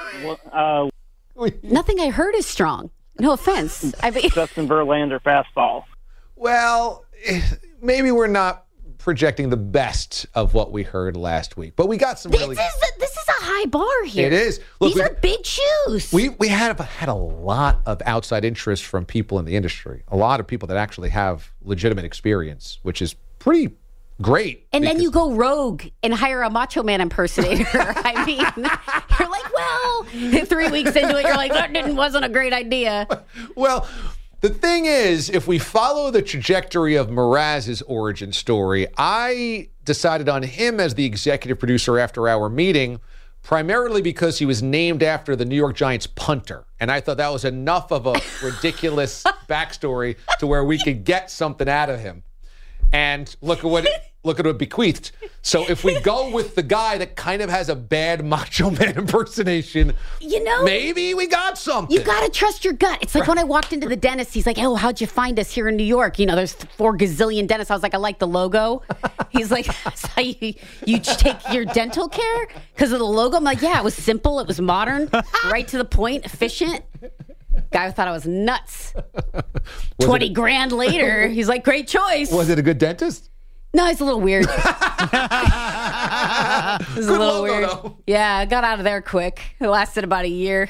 Nothing I heard is strong. No offense. Justin Verlander fastball. Well, maybe we're not projecting the best of what we heard last week, but we got some really. This is a high bar here. It is. Look, these are big shoes. We had a lot of outside interest from people in the industry. A lot of people that actually have legitimate experience, which is pretty great. And then you go rogue and hire a Macho Man impersonator. I mean, you're like, well, 3 weeks into it, you're like, that wasn't a great idea. Well, the thing is, if we follow the trajectory of Mraz's origin story, I decided on him as the executive producer after our meeting, primarily because he was named after the New York Giants punter. And I thought that was enough of a ridiculous backstory to where we could get something out of him. And look at what it bequeathed. So if we go with the guy that kind of has a bad Macho Man impersonation, maybe we got something. You got to trust your gut. It's like when I walked into the dentist, he's like, oh, how'd you find us here in New York? There's 4 gazillion dentists. I was like, I like the logo. He's like, that's how you take your dental care? Because of the logo? I'm like, yeah, it was simple. It was modern, right to the point, efficient. Guy thought I was nuts. 20 grand later, he's like, great choice. Was it a good dentist? No, he's a little weird. He's a little weird. Though. Yeah, I got out of there quick. It lasted about a year.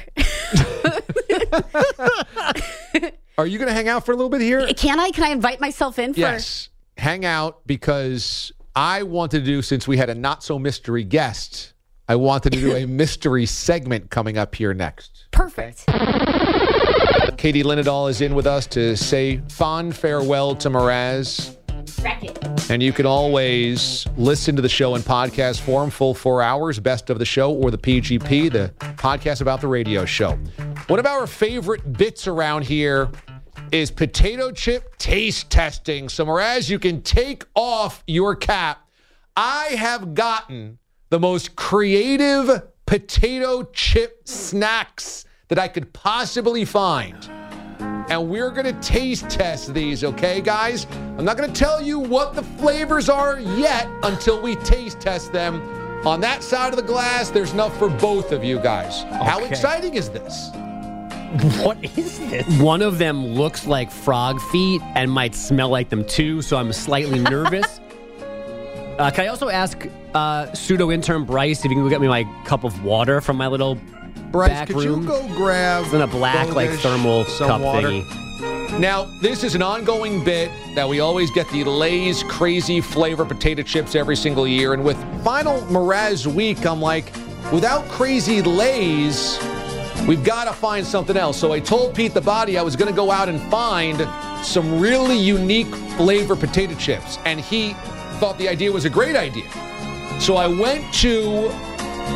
Are you going to hang out for a little bit here? Can I? Can I invite myself in? Yes. Hang out, because I wanted to do, since we had a not-so-mystery guest, I wanted to do a mystery segment coming up here next. Perfect. Katie Linendahl is in with us to say fond farewell to Mraz. And you can always listen to the show in podcast form, full 4 hours, Best of the Show, or the PGP, the podcast about the radio show. One of our favorite bits around here is potato chip taste testing. So, Mraz, you can take off your cap. I have gotten the most creative potato chip snacks that I could possibly find. And we're going to taste test these, okay, guys? I'm not going to tell you what the flavors are yet until we taste test them. On that side of the glass, there's enough for both of you guys. Okay. How exciting is this? What is this? One of them looks like frog feet and might smell like them too, so I'm slightly nervous. Can I also ask pseudo-intern Bryce if you can go get me my cup of water from my little Bryce, back could room? you go grab It's in a black, thermal cup water thingy. Now, this is an ongoing bit that we always get the Lay's crazy flavor potato chips every single year. And with final Mraz week, I'm like, without crazy Lay's, we've got to find something else. So I told Pete the Body I was going to go out and find some really unique flavor potato chips. And he thought the idea was a great idea. So I went to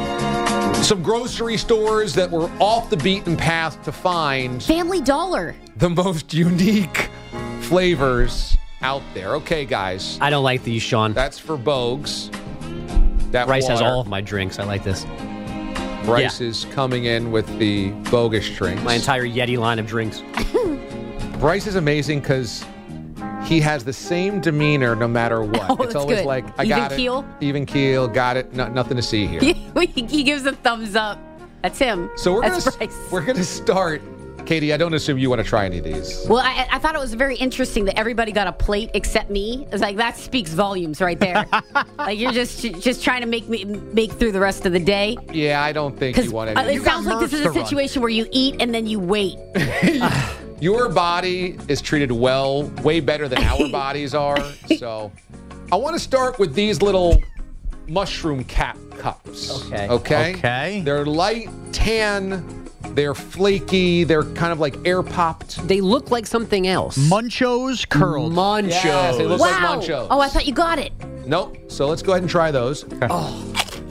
some grocery stores that were off the beaten path to find. Family Dollar. the most unique flavors out there. Okay, guys. I don't like these, Sean. That's for Bogues. That Bryce has water. all of my drinks. I like this. Bryce is coming in with the Bogus drinks. My entire Yeti line of drinks. Bryce is amazing because he has the same demeanor no matter what. Oh, it's always good. like, I Even got keel? it. Even keel. Got it. Nothing to see here. He gives a thumbs up. That's him. So That's Bryce. we're gonna start. Katie, I don't assume you want to try any of these. Well, I thought it was very interesting that everybody got a plate except me. It's like, that speaks volumes right there. Like, you're just trying to make through the rest of the day. Yeah, I don't think you want any. It sounds like this is a situation where you eat and then you wait. Your body is treated well, way better than our bodies are. So I want to start with these little mushroom cap cups. Okay. They're light tan. They're flaky. They're kind of like air popped. They look like something else. Munchos curled. Munchos. Yes, they look like Wow. Munchos. Oh, I thought you got it. Nope. So let's go ahead and try those. Oh.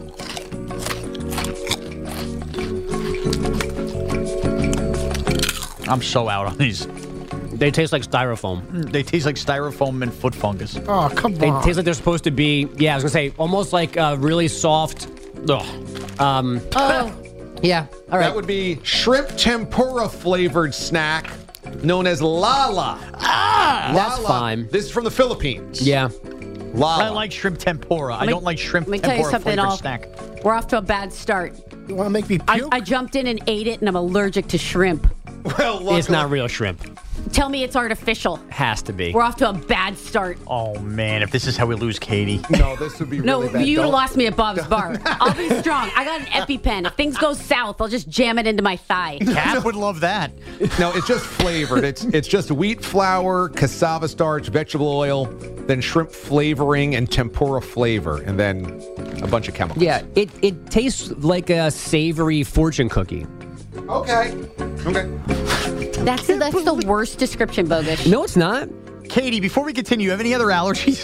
I'm so out on these. They taste like styrofoam. They taste like styrofoam and foot fungus. Oh, come They on. taste like they're supposed to be, I was going to say, almost like really soft. Oh. Yeah, all right. That would be shrimp tempura flavored snack known as Lala. That's Lala. fine. This is from the Philippines. Yeah. Lala. I like shrimp tempura. I don't like shrimp Let me tell you tempura something. flavored snack. We're off to a bad start. You want to make me puke? I jumped in and ate it, and I'm allergic to shrimp. Well, It's not real shrimp. Tell me it's artificial. Has to be. We're off to a bad start. Oh, man, if this is how we lose Katie. No, this would be No, really bad. you Don't- lost me at Bob's Bar. I'll be strong. I got an EpiPen. If things go south, I'll just jam it into my thigh. Cat would love that. No, it's just flavored. It's just wheat flour, cassava starch, vegetable oil, then shrimp flavoring and tempura flavor, and then a bunch of chemicals. Yeah, it tastes like a savory fortune cookie. Okay. That's the worst description, Bogus. No, it's not. Katie, before we continue, you have any other allergies?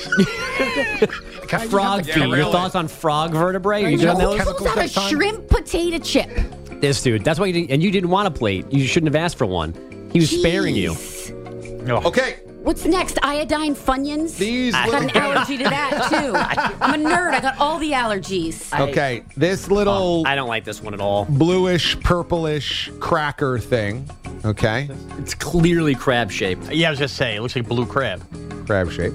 Frog feet. Your thoughts on frog vertebrae? You done those? Pulls out a shrimp potato chip. This dude. That's why you didn't, and you didn't want a plate. You shouldn't have asked for one. He was sparing you. Okay. What's next? Iodine Funyuns? These I got an little- allergy to that, too. I'm a nerd. I got all the allergies. Okay, this little I don't like this one at all. bluish, purplish cracker thing. Okay. It's clearly crab shaped. Yeah, I was just saying, it looks like blue crab. Crab shape.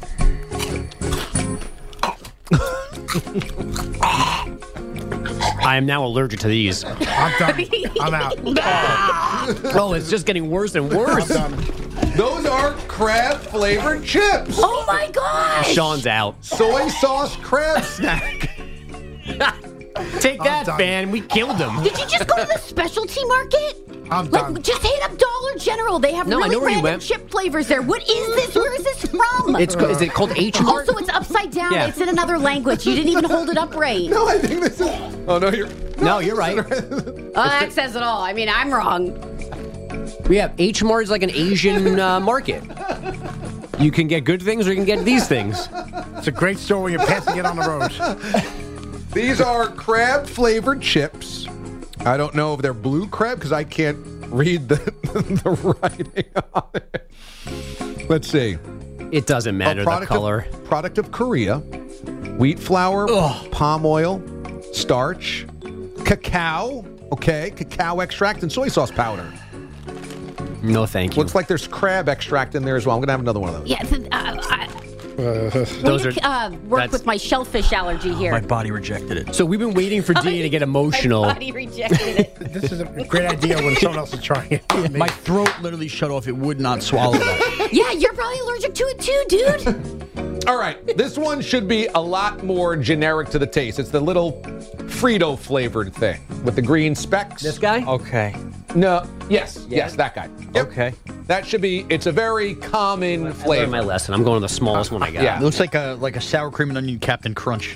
I am now allergic to these. I'm done. I'm out. Oh, it's just getting worse and worse. Those are crab flavored chips. Oh, my gosh. Sean's out. Soy sauce crab snack. Take that, done. fan. We killed him. Did you just go to the specialty market? I'm done. Like, just hit up Dollar General. They have No, I really know where you random went. chip flavors there. What is this? Where is this from? Is it called H Mart? Also, it's upside down. Yeah. It's in another language. You didn't even hold it up right. No, I think this is. Oh no, you're. No, you're right. That says it all. I mean, I'm wrong. Yeah, H Mart is like an Asian market. You can get good things or you can get these things. It's a great store when you're passing it on the road. These are crab flavored chips. I don't know if they're blue crab because I can't read the writing on it. Let's see. It doesn't matter the color. Product of Korea. Wheat flour, palm oil, starch, cacao. Okay, cacao extract and soy sauce powder. No, thank you. Looks like there's crab extract in there as well. I'm gonna have another one of those. Yeah, Those work with my shellfish allergy here. My body rejected it. So we've been waiting for Dee to get emotional. My body rejected it. This is a great idea when someone else is trying it. My throat literally shut off. It would not swallow that. Yeah, you're probably allergic to it too, dude. All right, this one should be a lot more generic to the taste. It's the little Frito flavored thing with the green specks. This guy? Okay. No. Yes, that guy. Yep. Okay. That should be. It's a very common I learned flavor. my lesson. I'm going to the smallest one I got. Yeah. It looks like a sour cream and onion Captain Crunch.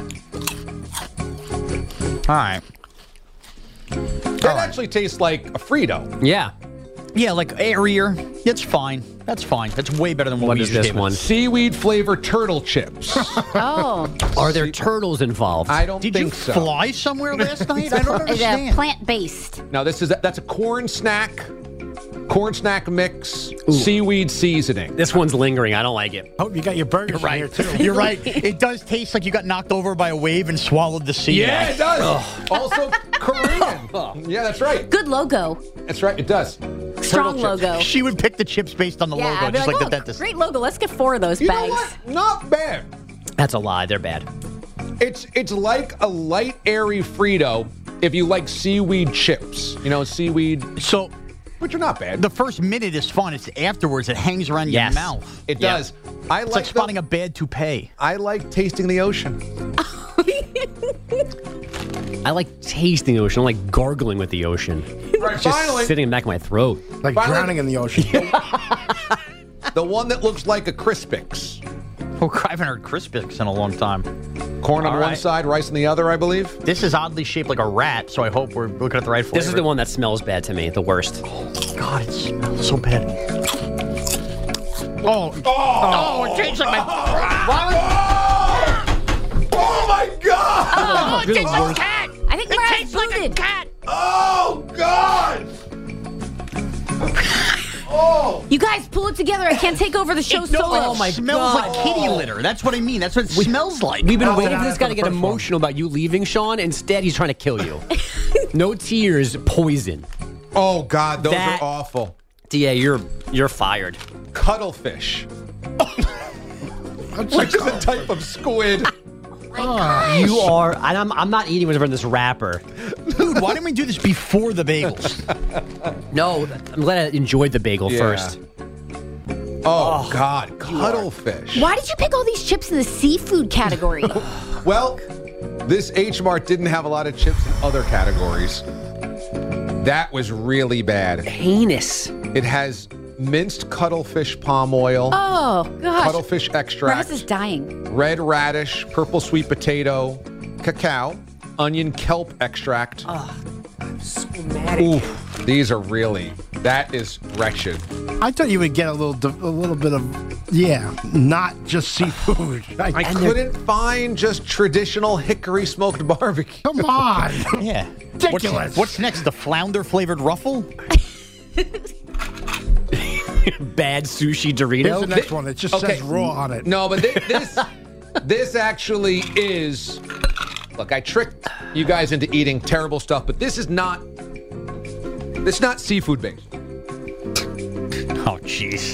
All right. That actually tastes like a Frito. Yeah. Yeah, like airier. It's fine. That's fine. That's way better than what we is just this gave it. one? Seaweed flavored turtle chips. Oh. Are there turtles involved? I don't Did think you so. fly somewhere last night? I don't It's understand. plant-based. Now that's a corn snack corn snack mix, seaweed seasoning. This one's lingering. I don't like it. Oh, you got your burgers Right. in here, too. You're right. It does taste like you got knocked over by a wave and swallowed the sea. Yeah, it does. Also Korean. Yeah, that's right. Good logo. That's right. It does. Strong logo. She would pick the chips based on the Yeah, logo, I'd be just like, like oh, the dentist. great logo. Let's get 4 of those You know bags. what? Not bad. That's a lie. They're bad. It's like a light, airy Frito if you like seaweed chips. You know, seaweed. So, which are not bad. The first minute is fun. It's afterwards. It hangs around Yes. your mouth. It does. I It's like spotting a bad toupee. I like tasting the ocean. I like tasting the ocean. I like gargling with the ocean. Right, It's just finally. sitting in the back of my throat. Like drowning in the ocean. The one that looks like a Crispix. Oh, I haven't heard Crispix in a long time. Corn on All one right. side, rice on the other, I believe. This is oddly shaped like a rat, so I hope we're looking at the right flavor. This is the one that smells bad to me. The worst. God, it smells so bad. Oh, it tastes like my... Oh my God! Oh, You're the worst. cat. I think Mraz booted. cat. Oh God! Oh! You guys pull it together. I can't take over the show solo. It smells like kitty litter. That's what I mean. That's what it smells like. We've been waiting for this guy to get emotional about you leaving, Sean. Instead, he's trying to kill you. No tears, poison. Oh God, those That- are awful. Yeah, you're fired. Cuttlefish. Which is a type of squid. You are, and I'm not eating whatever in this wrapper. Dude, why didn't we do this before the bagels? No, I'm glad I enjoyed the bagel Yeah. first. Oh God, cuttlefish. Why did you pick all these chips in the seafood category? Well, this H Mart didn't have a lot of chips in other categories. That was really bad. Heinous. It has minced cuttlefish palm oil, Oh, gosh. cuttlefish extract, Mraz is dying. red radish, purple sweet potato, cacao, onion kelp extract. I'm so mad. Oof, these are really, that is wretched. I thought you would get a little bit of, not just seafood. I couldn't find just traditional hickory smoked barbecue. Come on. Yeah. Ridiculous. What's next? The flounder flavored ruffle? Bad sushi Here's Dorito. the next one. It just says raw on it. No, but this actually is. Look, I tricked you guys into eating terrible stuff, but this is not. It's not seafood based. Oh, jeez.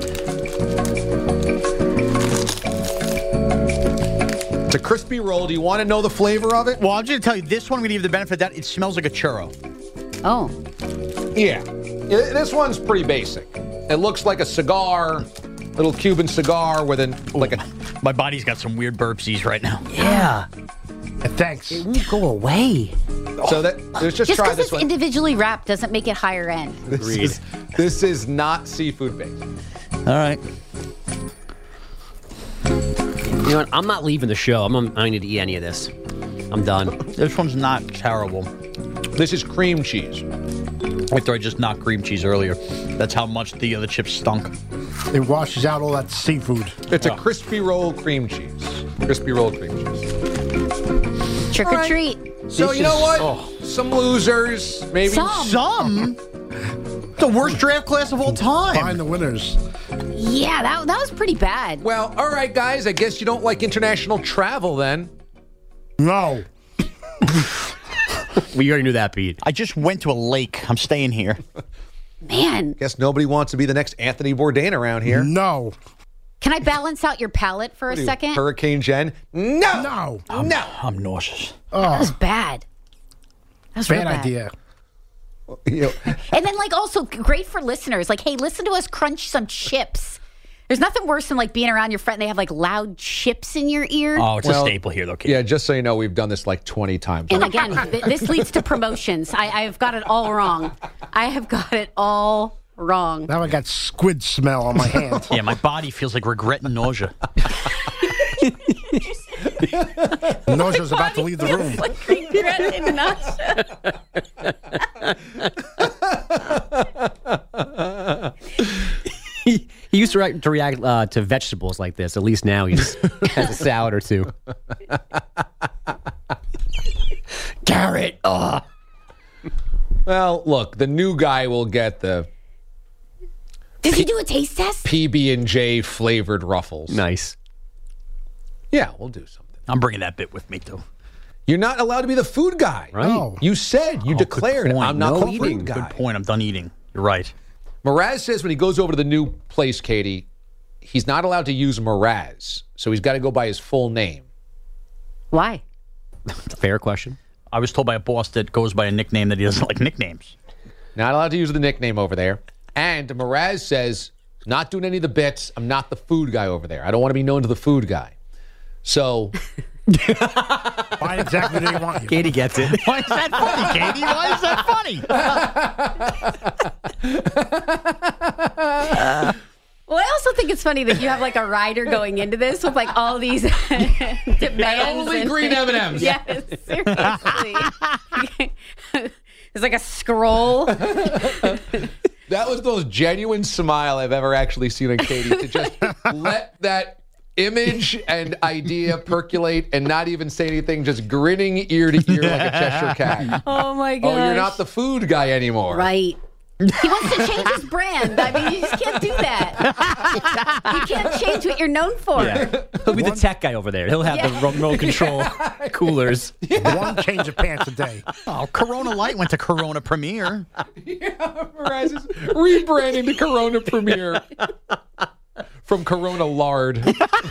It's a crispy roll. Do you want to know the flavor of it? Well, I'm just going to tell you, this one, I'm going to give the benefit of that. It smells like a churro. Oh. Yeah. This one's pretty basic. It looks like a cigar, little Cuban cigar with My body's got some weird burpsies right now. Yeah. Thanks. It won't go away. So let's just try because this it's one. individually wrapped doesn't make it higher end. This is not seafood based. All right. You know what? I'm not leaving the show. I don't need to eat any of this. I'm done. This one's not terrible. This is cream cheese. After I just knocked cream cheese earlier. That's how much the other chips stunk. It washes out all that seafood. It's a crispy roll cream cheese. Crispy roll cream cheese. Trick or treat. So you know what? Some losers, maybe. Some? The worst draft class of all time. Find the winners. Yeah, that was pretty bad. Well, all right, guys. I guess you don't like international travel then. No. We already knew that, Pete. I just went to a lake. I'm staying here. Man. Guess nobody wants to be the next Anthony Bourdain around here. No. Can I balance out your palate for a second? Hurricane Jen? No. No. I'm nauseous. That was bad. That was real Bad bad. idea. And then, also great for listeners. Hey, listen to us crunch some chips. There's nothing worse than being around your friend and they have loud chips in your ear. Oh, it's a staple here, though, Kate. Yeah, just so you know, we've done this 20 times. And again, this leads to promotions. I've got it all wrong. I have got it all wrong. Now I got squid smell on my hand. Yeah, my body feels like regret and nausea. Nausea's about to leave the room. Regret and nausea. He used to react to vegetables like this. At least now he just has a salad or two. Carrot. Well, look, the new guy will get the Does he do a taste test? PB&J flavored Ruffles. Nice. Yeah, we'll do something. I'm bringing that bit with me, too. You're not allowed to be the food guy. Right. No. You said, you declared, I'm not the food guy. Good point. I'm done eating. You're right. Mraz says when he goes over to the new place, Katie, he's not allowed to use Mraz. So he's got to go by his full name. Why? It's a fair question. I was told by a boss that goes by a nickname that he doesn't like nicknames. Not allowed to use the nickname over there. And Mraz says, not doing any of the bits. I'm not the food guy over there. I don't want to be known to the food guy. So... Find exactly what they want you. Katie gets it. Why is that funny, Katie? Why is that funny? Well, I also think it's funny that you have like a rider going into this with like all these demands. And only green M&Ms. Yes, seriously. It's like a scroll. That was the most genuine smile I've ever actually seen on Katie, to just let that image and idea percolate and not even say anything, just grinning ear to ear like a Cheshire cat. Oh my gosh. Oh, you're not the food guy anymore. Right. He wants to change his brand. I mean, you just can't do that. You can't change what you're known for. Yeah. He'll be the tech guy over there. He'll have the remote control coolers. One change of pants a day. Oh, Corona Light went to Corona Premier. Yeah, Mraz is rebranding to Corona Premier. From Corona Lard.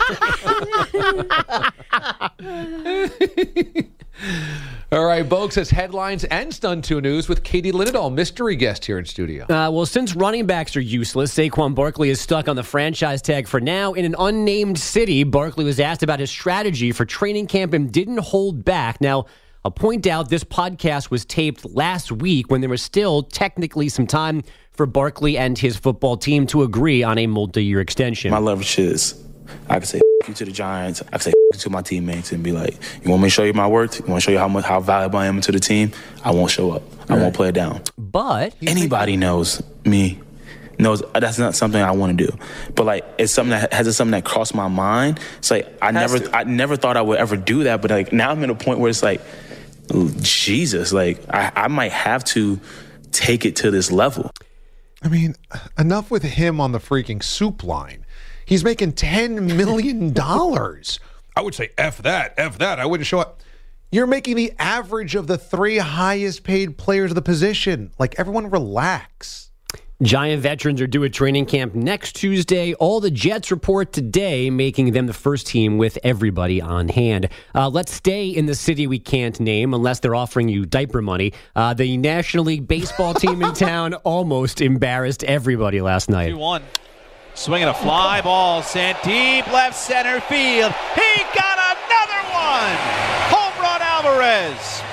All right, Bogue says headlines and Stun 2 News with Katie Linendahl, mystery guest here in studio. Well, since running backs are useless, Saquon Barkley is stuck on the franchise tag for now in an unnamed city. Barkley was asked about his strategy for training camp and didn't hold back. Now, I'll point out this podcast was taped last week when there was still technically some time for Barkley and his football team to agree on a multi-year extension. My leverage is, I can say you to the Giants, I can say you to my teammates and be like, you want me to show you my worth? You want to show you how valuable I am to the team? I won't show up. I won't play it down. But anybody knows me, knows that's not something I want to do. But like, it's something that crossed my mind. It's like I never thought I would ever do that. But like now I'm at a point where it's like, Jesus, like I might have to take it to this level. I mean, enough with him on the freaking soup line. He's making $10 million. I would say, F that. I wouldn't show up. You're making the average of the 3 highest paid players of the position. Like, everyone relax. Giant veterans are due at training camp next Tuesday. All the Jets report today, making them the first team with everybody on hand. Let's stay in the city we can't name unless they're offering you diaper money. The National League baseball team in town almost embarrassed everybody last night. 2-1. Swinging a fly ball sent deep left center field. He got another one! Home run Alvarez.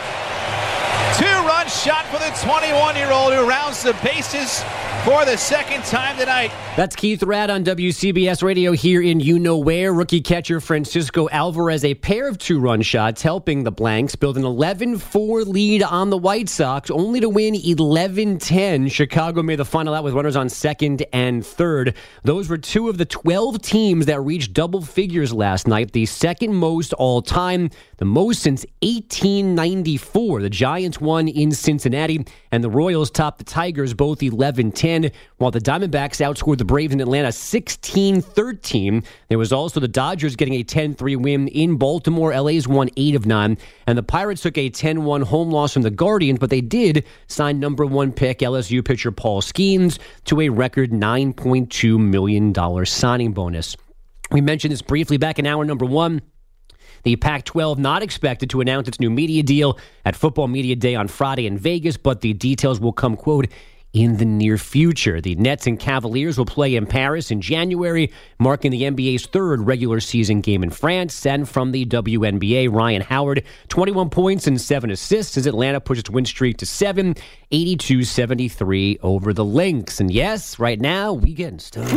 2-run shot for the 21-year-old who rounds the bases for the second time tonight. That's Keith Radd on WCBS Radio here in You-Know-Where. Rookie catcher Francisco Alvarez, a pair of 2-run shots, helping the Blanks build an 11-4 lead on the White Sox, only to win 11-10. Chicago made the final out with runners on second and third. Those were 2 of the 12 teams that reached double figures last night, the second most all-time, the most since 1894. The Giants won in Cincinnati, and the Royals topped the Tigers both 11-10, while the Diamondbacks outscored the Braves in Atlanta 16-13. There was also the Dodgers getting a 10-3 win in Baltimore. LA's won 8 of 9, and the Pirates took a 10-1 home loss from the Guardians, but they did sign number 1 pick LSU pitcher Paul Skeens to a record $9.2 million signing bonus. We mentioned this briefly back in hour number 1. The Pac-12 not expected to announce its new media deal at Football Media Day on Friday in Vegas, but the details will come, quote, in the near future. The Nets and Cavaliers will play in Paris in January, marking the NBA's 3rd regular season game in France. And from the WNBA, Ryan Howard, 21 points and 7 assists as Atlanta pushes its win streak to 7, 82-73 over the Lynx. And yes, right now, we getting started.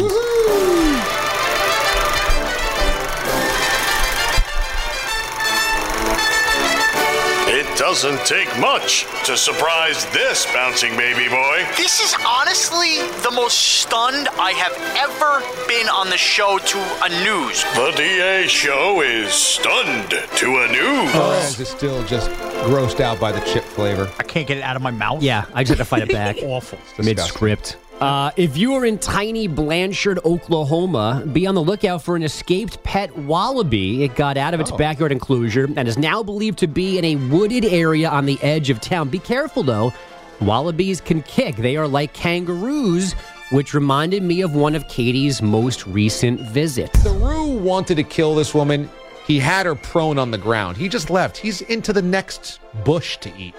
It doesn't take much to surprise this bouncing baby boy. This is honestly the most stunned I have ever been on the show to a news. The DA show is stunned to a news. Perez is still just grossed out by the chip flavor. I can't get it out of my mouth. Yeah, I just had to fight it back. Awful. Mid-script. If you are in tiny Blanchard, Oklahoma, be on the lookout for an escaped pet wallaby. It got out of its backyard enclosure and is now believed to be in a wooded area on the edge of town. Be careful, though. Wallabies can kick. They are like kangaroos, which reminded me of one of Katie's most recent visits. The Roo wanted to kill this woman. He had her prone on the ground. He just left. He's into the next bush to eat.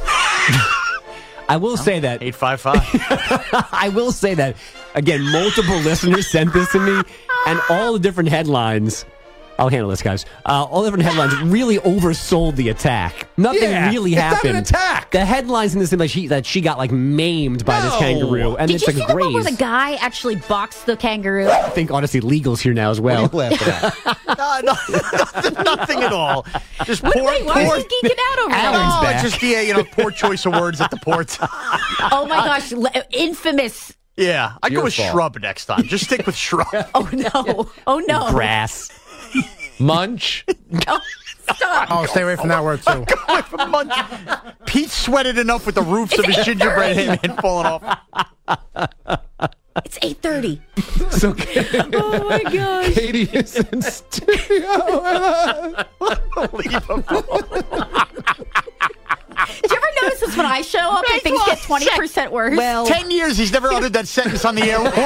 I will say that 855. I will say that again. Multiple listeners sent this to me, and all the different headlines. I'll handle this, guys. All the different headlines really oversold the attack. Nothing really happened. It's not an attack. The headlines in this seem like she got like maimed by this kangaroo, and Did it's you like see the one where graze. the guy actually boxed the kangaroo? I think honestly, legal's here now as well. What are you laughing at? Nothing at all. Just Wait, poor, why are you geeking out over Alan's that? back. just poor choice of words at the port. Oh my gosh, infamous. Yeah, I go Your with fault. shrub next time. Just stick with shrub. Oh no. Oh no. Grass. Munch. No, stop. Oh, stay away from that word, too. Pete sweated enough with the roofs of his gingerbread man falling off. It's 8:30. So Oh my gosh. Katie is in studio. Did you ever notice this when I show up and things get 20% worse? Well, 10 years, he's never uttered that sentence on the air once.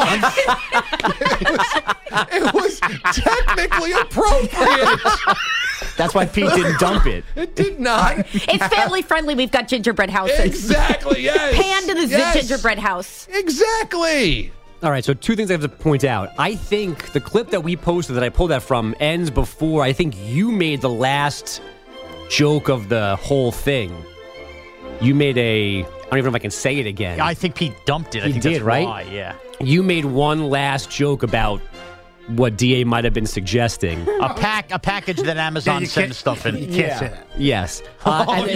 It was technically appropriate. that's why Pete didn't dump it. It did not. it's family friendly. We've got gingerbread houses. Exactly, yes. Pan to the gingerbread house. Exactly. All right, so two things I have to point out. I think the clip that we posted that I pulled that from ends before I think you made the last joke of the whole thing. You made I don't even know if I can say it again. I think Pete dumped it. I He think did, that's right? why, yeah. You made one last joke about what DA might have been suggesting. A package that Amazon sends stuff in. You can't say that. Yes. That's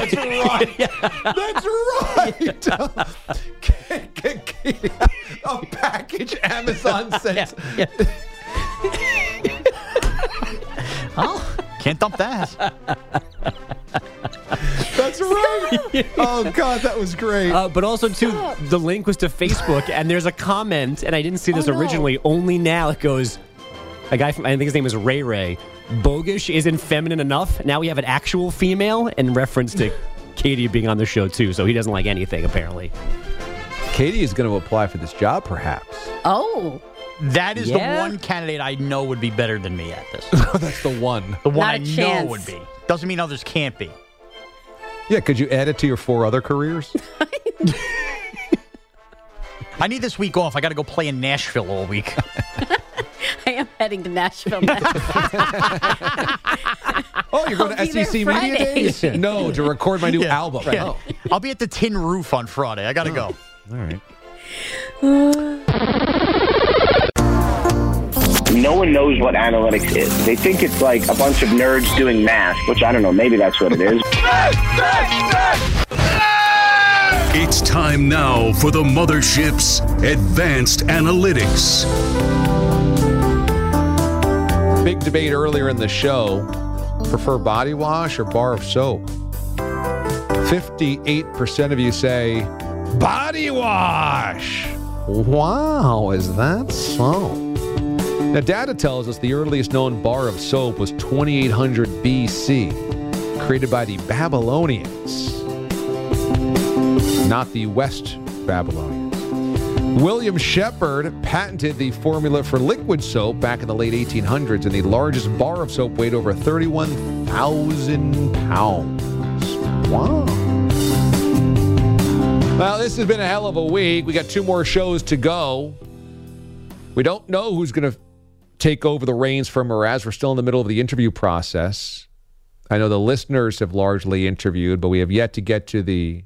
right. A package Amazon sends. Oh, can't dump that. That's right. Oh, God, that was great. But also, too, the link was to Facebook, and there's a comment, and I didn't see this originally. Only now it goes, a guy from, I think his name is Ray Ray, Bogish isn't feminine enough. Now we have an actual female in reference to Katie being on the show, too, so he doesn't like anything, apparently. Katie is going to apply for this job, perhaps. Oh. That is the one candidate I know would be better than me at this. That's the one. The one Not I a know chance. would be. Doesn't mean others can't be. Yeah, could you add it to your 4 other careers? I need this week off. I got to go play in Nashville all week. I am heading to Nashville now. Oh, you're going I'll to be there SEC Media Friday. Days? No, to record my new album. Yeah. Oh. I'll be at the Tin Roof on Friday. I got to go. All right. No one knows what analytics is. They think it's like a bunch of nerds doing math, which I don't know, maybe that's what it is. It's time now for the Mothership's Advanced Analytics. Big debate earlier in the show. Prefer body wash or bar of soap? 58% of you say body wash. Wow, is that so? Now, data tells us the earliest known bar of soap was 2800 BC, created by the Babylonians, not the West Babylonians. William Shepard patented the formula for liquid soap back in the late 1800s, and the largest bar of soap weighed over 31,000 pounds. Wow. Well, this has been a hell of a week. We got 2 more shows to go. We don't know who's going to take over the reins from Mraz. We're still in the middle of the interview process. I know the listeners have largely interviewed, but we have yet to get to the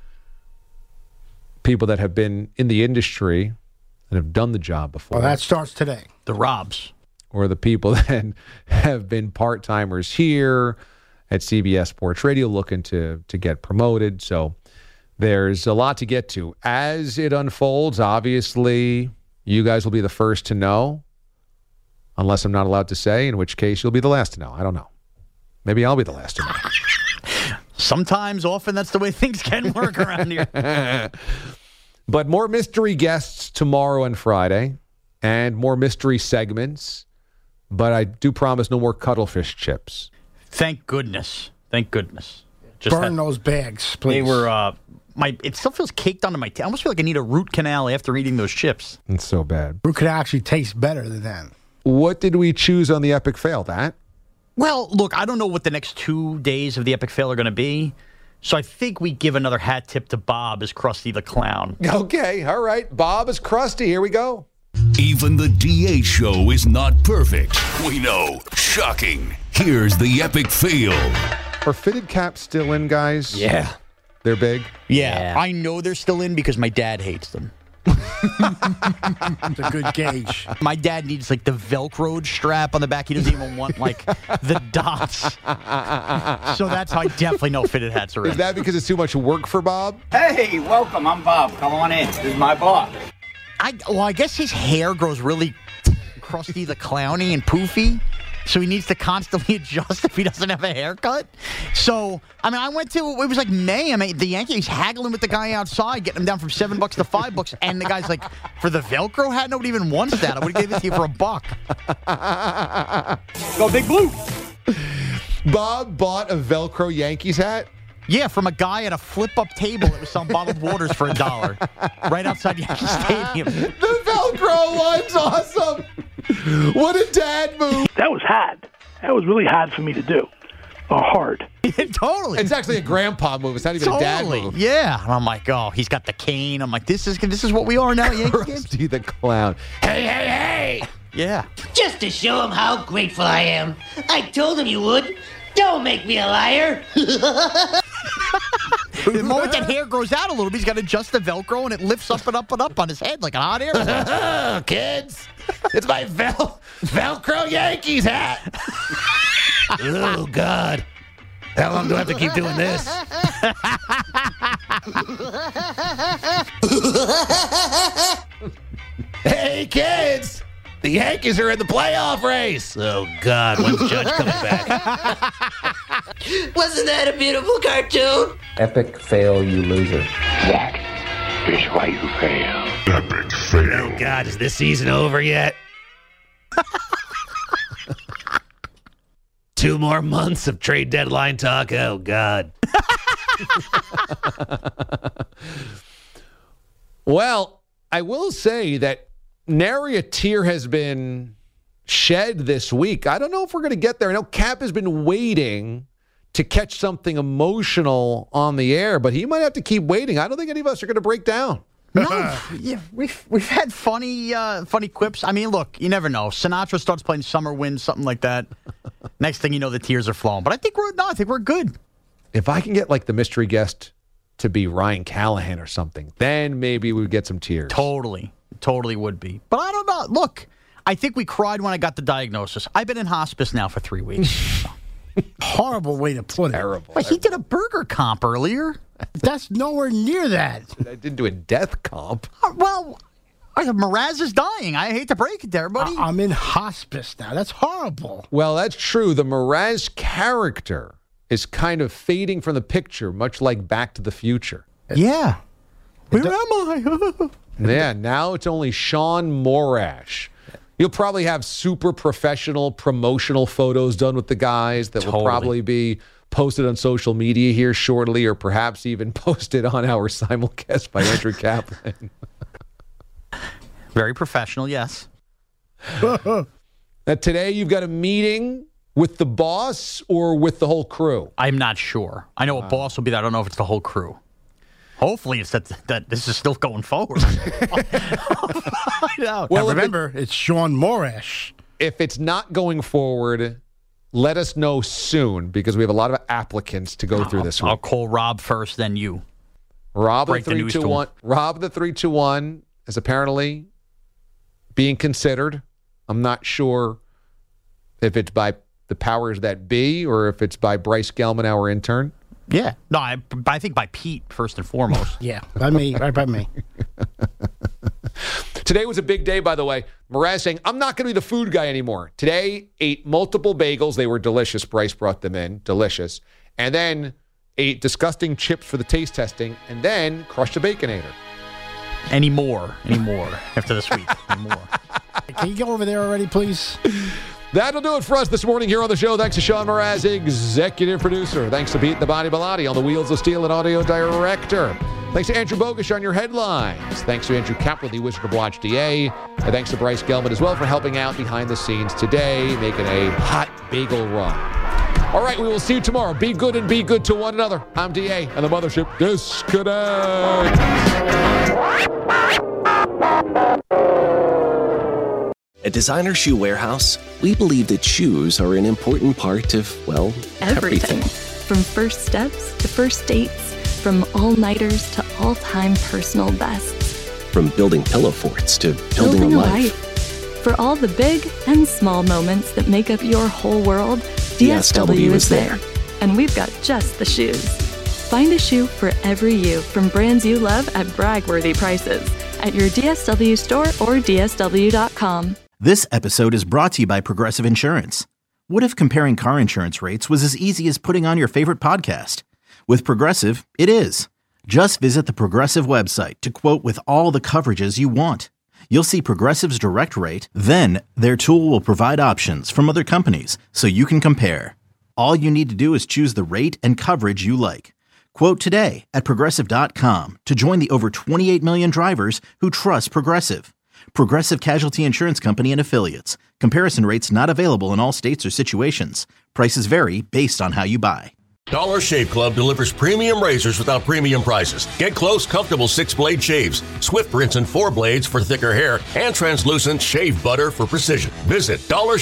people that have been in the industry and have done the job before. Well, that starts today. The Robs. Or the people that have been part-timers here at CBS Sports Radio looking to get promoted. So there's a lot to get to. As it unfolds, obviously, you guys will be the first to know, unless I'm not allowed to say, in which case you'll be the last to know. I don't know. Maybe I'll be the last to know. Sometimes, often, that's the way things can work around here. But more mystery guests tomorrow and Friday, and more mystery segments. But I do promise no more cuttlefish chips. Thank goodness. Thank goodness. Burn those bags, please. They were, it still feels caked onto my teeth. I almost feel like I need a root canal after eating those chips. It's so bad. Root canal actually tastes better than that. What did we choose on the epic fail, that? Well, look, I don't know what the next 2 days of the epic fail are going to be. So I think we give another hat tip to Bob as Krusty the Clown. Okay, all right. Bob is Krusty. Here we go. Even the DA show is not perfect. We know. Shocking. Here's the epic fail. Are fitted caps still in, guys? Yeah. They're big? Yeah. I know they're still in because my dad hates them. It's a good gauge. My dad needs like the Velcroed strap on the back. He doesn't even want like the dots. So that's how I definitely know fitted hats are in. Is that because it's too much work for Bob? Hey, welcome. I'm Bob. Come on in. This is my boss. I guess his hair grows really Krusty the Clowny and poofy. So he needs to constantly adjust if he doesn't have a haircut. So, I mean, I went to, it was like May. I mean, the Yankees haggling with the guy outside, getting him down from $7 to $5. And the guy's like, for the Velcro hat, nobody even wants that. I would have gave it to you for $1. Go Big Blue. Bob bought a Velcro Yankees hat? Yeah, from a guy at a flip-up table that was selling bottled waters for $1 right outside Yankee Stadium. The Velcro one's awesome. What a dad move. That was hard. That was really hard for me to do. Or hard. Totally. It's actually a grandpa move. It's not even a dad move. Yeah. And I'm like, oh, he's got the cane. I'm like, this is what we are now, Yankee kids. Krusty the Clown. Hey, hey, hey. Yeah. Just to show him how grateful I am. I told him you would. Don't make me a liar. The moment that hair grows out a little bit, he's got to adjust the Velcro, and it lifts up and up and up on his head like an hot air balloon. Kids, it's my Velcro Yankees hat. Oh, God. How long do I have to keep doing this? Hey, kids. The Yankees are in the playoff race. Oh, God. When's Judge coming back? Wasn't that a beautiful cartoon? Epic fail, you loser. That is why you fail. Epic fail. Oh, God. Is this season over yet? 2 more months of trade deadline talk. Oh, God. Well, I will say that nary a tear has been shed this week. I don't know if we're going to get there. I know Cap has been waiting to catch something emotional on the air, but he might have to keep waiting. I don't think any of us are going to break down. No, yeah, we've had funny quips. I mean, look, you never know. Sinatra starts playing Summer Wind, something like that. Next thing you know, the tears are flowing. But I think we're good. If I can get like the mystery guest to be Ryan Callahan or something, then maybe we would get some tears. Totally would be. But I don't know. Look, I think we cried when I got the diagnosis. I've been in hospice now for 3 weeks. Horrible way to put it. Terrible. But he did a burger comp earlier. That's nowhere near that. I didn't do a death comp. Well, Mraz is dying. I hate to break it to everybody. I'm in hospice now. That's horrible. Well, that's true. The Mraz character is kind of fading from the picture, much like Back to the Future. Yeah. Where am I? Yeah, now it's only Sean Morash. You'll probably have super professional promotional photos done with the guys that will probably be posted on social media here shortly, or perhaps even posted on our simulcast by Andrew Kaplan. Very professional, yes. Now, today you've got a meeting with the boss or with the whole crew? I'm not sure. I know a boss will be there. I don't know if it's the whole crew. Hopefully it's that this is still going forward. Well, remember, it's Sean Morash. If it's not going forward, let us know soon, because we have a lot of applicants to go through this week. I'll call Rob first, then you. Rob the 321. Rob the 321 is apparently being considered. I'm not sure if it's by the powers that be or if it's by Bryce Gelman, our intern. Yeah. No, I think by Pete, first and foremost. Yeah, by me. Right by me. Today was a big day, by the way. Mraz saying, I'm not going to be the food guy anymore. Today, ate multiple bagels. They were delicious. Bryce brought them in. Delicious. And then ate disgusting chips for the taste testing, and then crushed a Baconator. Anymore after this week. Anymore. Can you go over there already, please? That'll do it for us this morning here on the show. Thanks to Sean Mraz, executive producer. Thanks to Pete the Body Bilotti on the Wheels of Steel and audio director. Thanks to Andrew Bogusch on your headlines. Thanks to Andrew Kaplan, the Wizard of Watch DA. And thanks to Bryce Gelman as well for helping out behind the scenes today, making a hot bagel run. All right, we will see you tomorrow. Be good and be good to one another. I'm DA, and the Mothership disconnect. At Designer Shoe Warehouse, we believe that shoes are an important part of, well, everything. From first steps to first dates, from all-nighters to all-time personal bests. From building pillow forts to building a life. For all the big and small moments that make up your whole world, DSW is there. And we've got just the shoes. Find a shoe for every you from brands you love at brag-worthy prices at your DSW store or DSW.com. This episode is brought to you by Progressive Insurance. What if comparing car insurance rates was as easy as putting on your favorite podcast? With Progressive, it is. Just visit the Progressive website to quote with all the coverages you want. You'll see Progressive's direct rate, then their tool will provide options from other companies so you can compare. All you need to do is choose the rate and coverage you like. Quote today at Progressive.com to join the over 28 million drivers who trust Progressive. Progressive Casualty Insurance Company and Affiliates. Comparison rates not available in all states or situations. Prices vary based on how you buy. Dollar Shave Club delivers premium razors without premium prices. Get close, comfortable 6-blade shaves, Swift rinse and 4 blades for thicker hair, and translucent shave butter for precision. Visit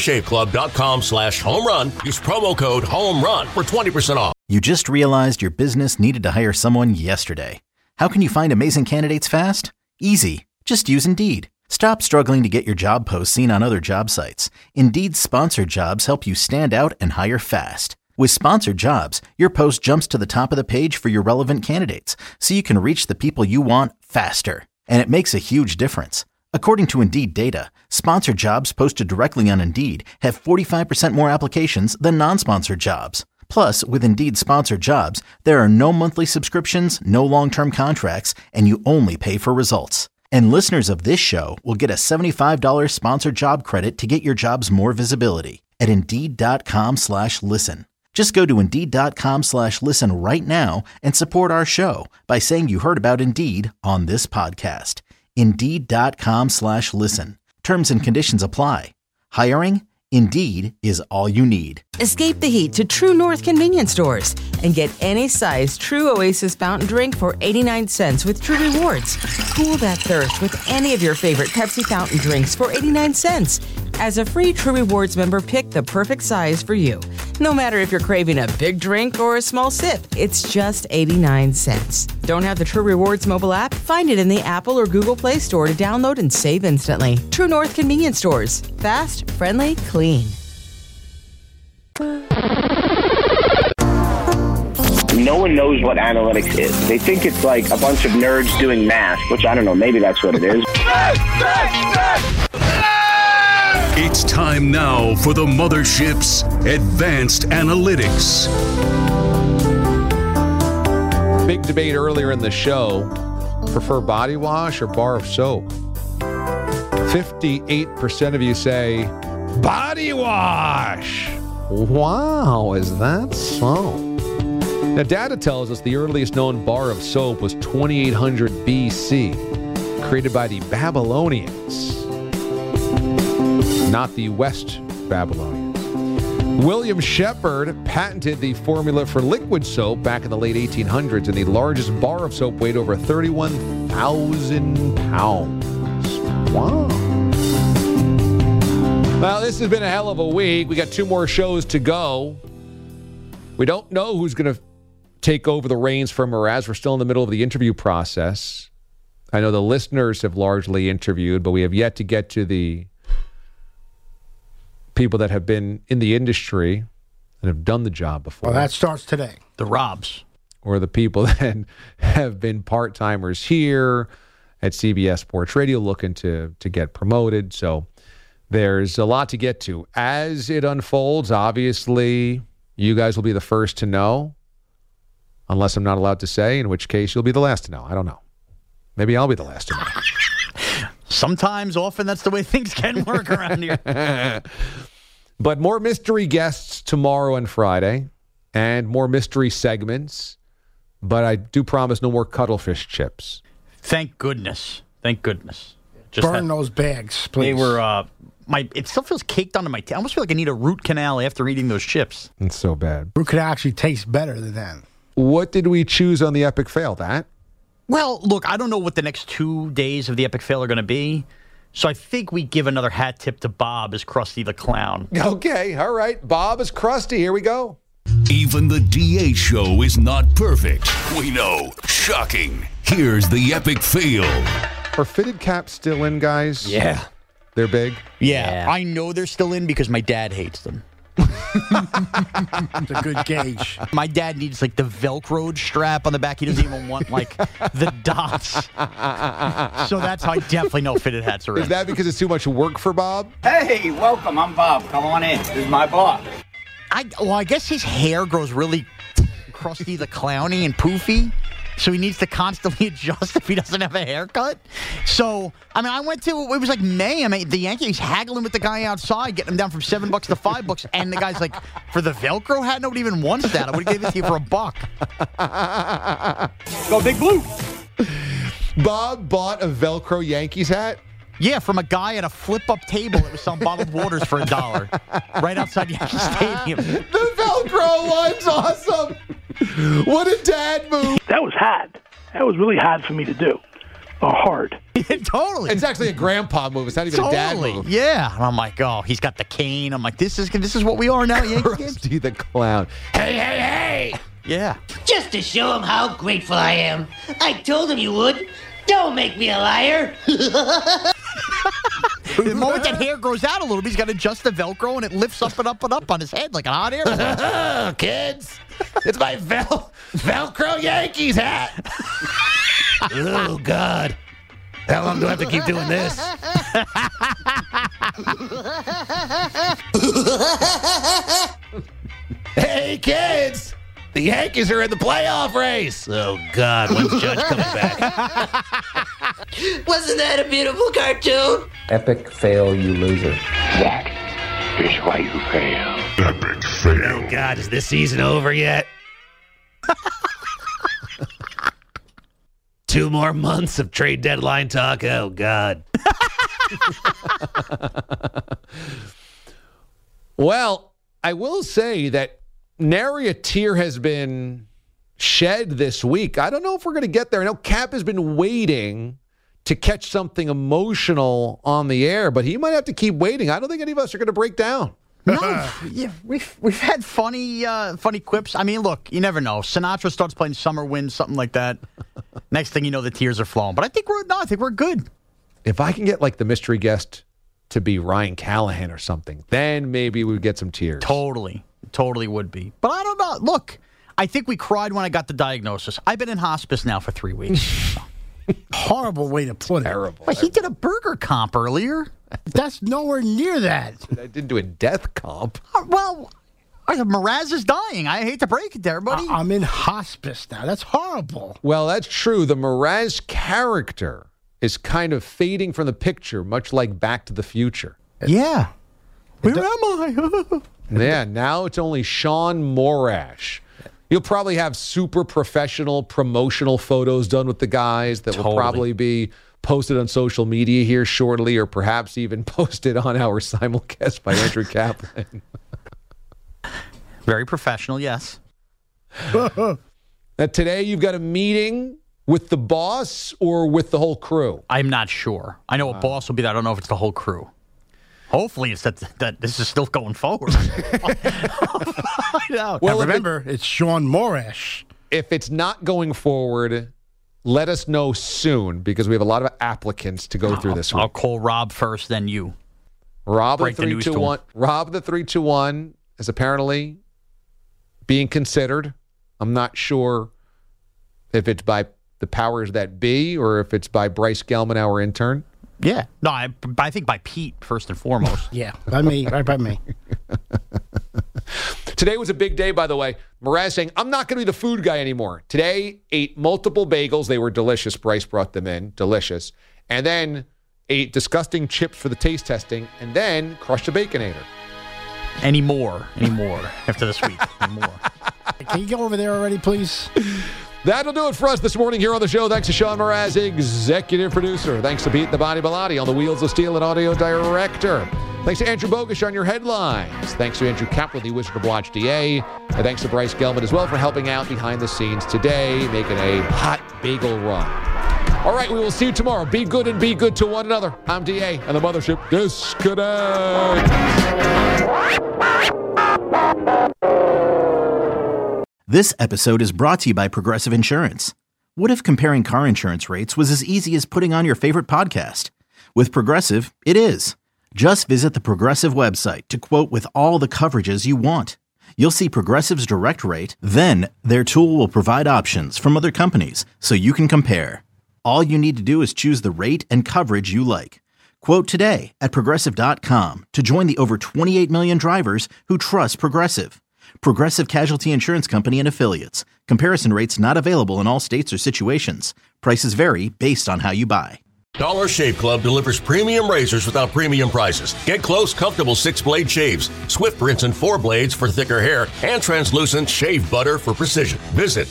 dollarshaveclub.com/homerun. Use promo code HOMERUN for 20% off. You just realized your business needed to hire someone yesterday. How can you find amazing candidates fast? Easy. Just use Indeed. Stop struggling to get your job posts seen on other job sites. Indeed's sponsored jobs help you stand out and hire fast. With sponsored jobs, your post jumps to the top of the page for your relevant candidates, so you can reach the people you want faster. And it makes a huge difference. According to Indeed data, sponsored jobs posted directly on Indeed have 45% more applications than non-sponsored jobs. Plus, with Indeed sponsored jobs, there are no monthly subscriptions, no long-term contracts, and you only pay for results. And listeners of this show will get a $75 sponsored job credit to get your jobs more visibility at Indeed.com/listen. Just go to Indeed.com/listen right now and support our show by saying you heard about Indeed on this podcast. Indeed.com/listen. Terms and conditions apply. Hiring? Indeed is all you need. Escape the heat to True North convenience stores and get any size True Oasis fountain drink for 89 cents with True Rewards. Cool that thirst with any of your favorite Pepsi fountain drinks for 89 cents. As a free True Rewards member, pick the perfect size for you. No matter if you're craving a big drink or a small sip, it's just 89 cents. Don't have the True Rewards mobile app? Find it in the Apple or Google Play Store to download and save instantly. True North convenience stores. Fast, friendly, clean. No one knows what analytics is. They think it's like a bunch of nerds doing math, which I don't know, maybe that's what it is. It's time now for the Mothership's Advanced Analytics. Big debate earlier in the show. Prefer body wash or bar of soap? 58% of you say body wash. Wow, is that so? Now, data tells us the earliest known bar of soap was 2800 BC, created by the Babylonians. Not the West Babylonians. William Shepard patented the formula for liquid soap back in the late 1800s, and the largest bar of soap weighed over 31,000 pounds. Wow. Well, this has been a hell of a week. We got 2 more shows to go. We don't know who's going to take over the reins from Mraz. We're still in the middle of the interview process. I know the listeners have largely interviewed, but we have yet to get to the people that have been in the industry and have done the job before. Well, that starts today. The Robs. Or the people that have been part-timers here at CBS Sports Radio looking to get promoted. So there's a lot to get to. As it unfolds, obviously, you guys will be the first to know, unless I'm not allowed to say, in which case you'll be the last to know. I don't know. Maybe I'll be the last to know. Sometimes, often, that's the way things can work around here. But more mystery guests tomorrow and Friday, and more mystery segments. But I do promise no more cuttlefish chips. Thank goodness. Thank goodness. Burn those bags, please. They were, it still feels caked onto my teeth. I almost feel like I need a root canal after eating those chips. It's so bad. Root canal actually tastes better than that. What did we choose on the Epic Fail, that? Well, look, I don't know what the next 2 days of the Epic Fail are going to be. So I think we give another hat tip to Bob as Krusty the Clown. Okay, all right. Bob is Krusty. Here we go. Even the DA show is not perfect. We know. Shocking. Here's the Epic Fail. Are fitted caps still in, guys? Yeah. They're big? Yeah. I know they're still in because my dad hates them. It's a good gauge. My dad needs like the Velcroed strap on the back. He doesn't even want like the dots. So that's how I definitely know fitted hats are in. Is that because it's too much work for Bob? Hey, welcome. I'm Bob. Come on in. This is my boss. I guess his hair grows really Krusty the Clowny and poofy. So he needs to constantly adjust if he doesn't have a haircut. So, I mean, I went to, it was like May. I mean, the Yankees haggling with the guy outside, getting him down from $7 to $5. And the guy's like, for the Velcro hat, nobody even wants that. I would have given it to you for $1. Go Big Blue. Bob bought a Velcro Yankees hat? Yeah, from a guy at a flip-up table that was selling bottled waters for $1 right outside Yankee Stadium. The Velcro one's awesome. What a dad move. That was hard. That was really hard for me to do. Hard. Totally. It's actually a grandpa move. It's not even a dad move. Yeah. And I'm like, oh, he's got the cane. I'm like, this is what we are now, Yankees. Krusty the Clown. Hey, hey, hey. Yeah. Just to show him how grateful I am. I told him you would. Don't make me a liar. The moment that hair grows out a little bit, he's got to adjust the Velcro, and it lifts up and up and up on his head like an hot air balloon. Kids, it's my Velcro Yankees hat. Oh, God. How long do I have to keep doing this? Hey, kids. The Yankees are in the playoff race. Oh, God. When's Judge coming back? Wasn't that a beautiful cartoon? Epic fail, you loser. That is why you fail. Epic fail. Oh, God. Is this season over yet? 2 more months of trade deadline talk. Oh, God. Well, I will say that nary a tear has been shed this week. I don't know if we're going to get there. I know Cap has been waiting to catch something emotional on the air, but he might have to keep waiting. I don't think any of us are going to break down. No, yeah, we've had funny quips. I mean, look, you never know. Sinatra starts playing Summer Wind, something like that. Next thing you know, the tears are flowing. But I think we're good. If I can get like the mystery guest to be Ryan Callahan or something, then maybe we would get some tears. Totally would be. But I don't know. Look, I think we cried when I got the diagnosis. I've been in hospice now for 3 weeks. Horrible way to put it. Terrible. But he did a burger comp earlier. That's nowhere near that. I didn't do a death comp. Well, Mraz is dying. I hate to break it to everybody. I'm in hospice now. That's horrible. Well, that's true. The Mraz character is kind of fading from the picture, much like Back to the Future. Yeah. Where am I? Yeah, now it's only Sean Morash. You'll probably have super professional promotional photos done with the guys that will probably be posted on social media here shortly, or perhaps even posted on our simulcast by Andrew Kaplan. Very professional, yes. Now, today you've got a meeting with the boss or with the whole crew? I'm not sure. I know a boss will be there. I don't know if it's the whole crew. Hopefully, it's that this is still going forward. Well, remember, it's Sean Morash. If it's not going forward, let us know soon, because we have a lot of applicants to go through this week. I'll call Rob first, then you. Rob the 321. Rob the 321 is apparently being considered. I'm not sure if it's by the powers that be or if it's by Bryce Gelman, our intern. Yeah. No, I think by Pete, first and foremost. Yeah, by me. Right by me. Today was a big day, by the way. Mraz saying, I'm not going to be the food guy anymore. Today, ate multiple bagels. They were delicious. Bryce brought them in. Delicious. And then ate disgusting chips for the taste testing. And then crushed a Baconator. Any more after this week. Any more. Can you go over there already, please? That'll do it for us this morning here on the show. Thanks to Sean Mraz, executive producer. Thanks to Pete the Body Bilotti on the Wheels of Steel and audio director. Thanks to Andrew Bogusch on your headlines. Thanks to Andrew Kaplan, the Wizard of Watch DA. And thanks to Bryce Gelman as well for helping out behind the scenes today, making a hot bagel run. All right, we will see you tomorrow. Be good and be good to one another. I'm DA, and the mothership disconnect. This episode is brought to you by Progressive Insurance. What if comparing car insurance rates was as easy as putting on your favorite podcast? With Progressive, it is. Just visit the Progressive website to quote with all the coverages you want. You'll see Progressive's direct rate, then their tool will provide options from other companies so you can compare. All you need to do is choose the rate and coverage you like. Quote today at Progressive.com to join the over 28 million drivers who trust Progressive. Progressive Casualty Insurance Company and Affiliates. Comparison rates not available in all states or situations. Prices vary based on how you buy. Dollar Shave Club delivers premium razors without premium prices. Get close, comfortable 6-blade shaves, Swift Rinse and 4 blades for thicker hair, and translucent shave butter for precision. Visit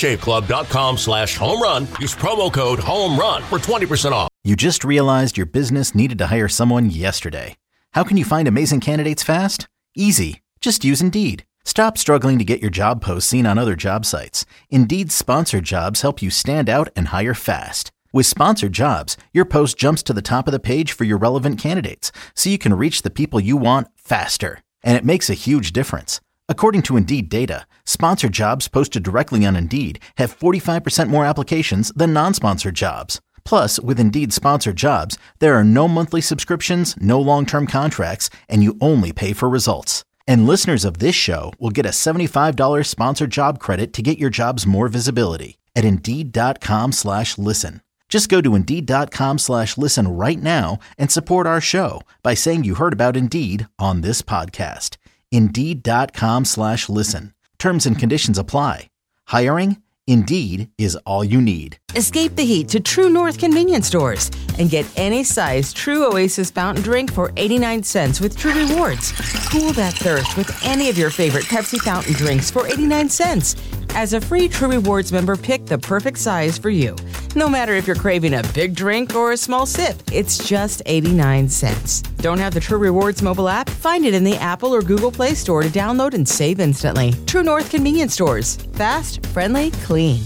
dollarshaveclub.com/homerun. Use promo code HOMERUN for 20% off. You just realized your business needed to hire someone yesterday. How can you find amazing candidates fast? Easy. Just use Indeed. Stop struggling to get your job posts seen on other job sites. Indeed's sponsored jobs help you stand out and hire fast. With sponsored jobs, your post jumps to the top of the page for your relevant candidates, so you can reach the people you want faster. And it makes a huge difference. According to Indeed data, sponsored jobs posted directly on Indeed have 45% more applications than non-sponsored jobs. Plus, with Indeed sponsored jobs, there are no monthly subscriptions, no long-term contracts, and you only pay for results. And listeners of this show will get a $75 sponsored job credit to get your jobs more visibility at Indeed.com/listen. Just go to Indeed.com/listen right now and support our show by saying you heard about Indeed on this podcast. Indeed.com/listen. Terms and conditions apply. Hiring? Indeed is all you need. Escape the heat to True North convenience stores and get any size True Oasis fountain drink for 89 cents with True Rewards. Cool that thirst with any of your favorite Pepsi fountain drinks for 89 cents. As a free True Rewards member, pick the perfect size for you. No matter if you're craving a big drink or a small sip, it's just 89 cents. Don't have the True Rewards mobile app? Find it in the Apple or Google Play Store to download and save instantly. True North convenience stores. Fast, friendly, clean.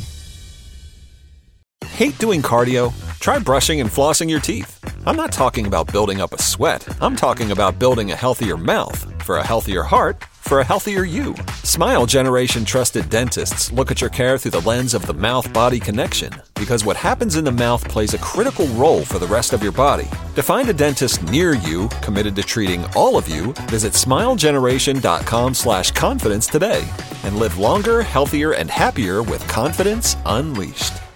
Hate doing cardio? Try brushing and flossing your teeth. I'm not talking about building up a sweat. I'm talking about building a healthier mouth. For a healthier heart, for a healthier you. Smile Generation trusted dentists look at your care through the lens of the mouth-body connection, because what happens in the mouth plays a critical role for the rest of your body. To find a dentist near you committed to treating all of you, visit smilegeneration.com/confidence today and live longer, healthier, and happier with confidence unleashed.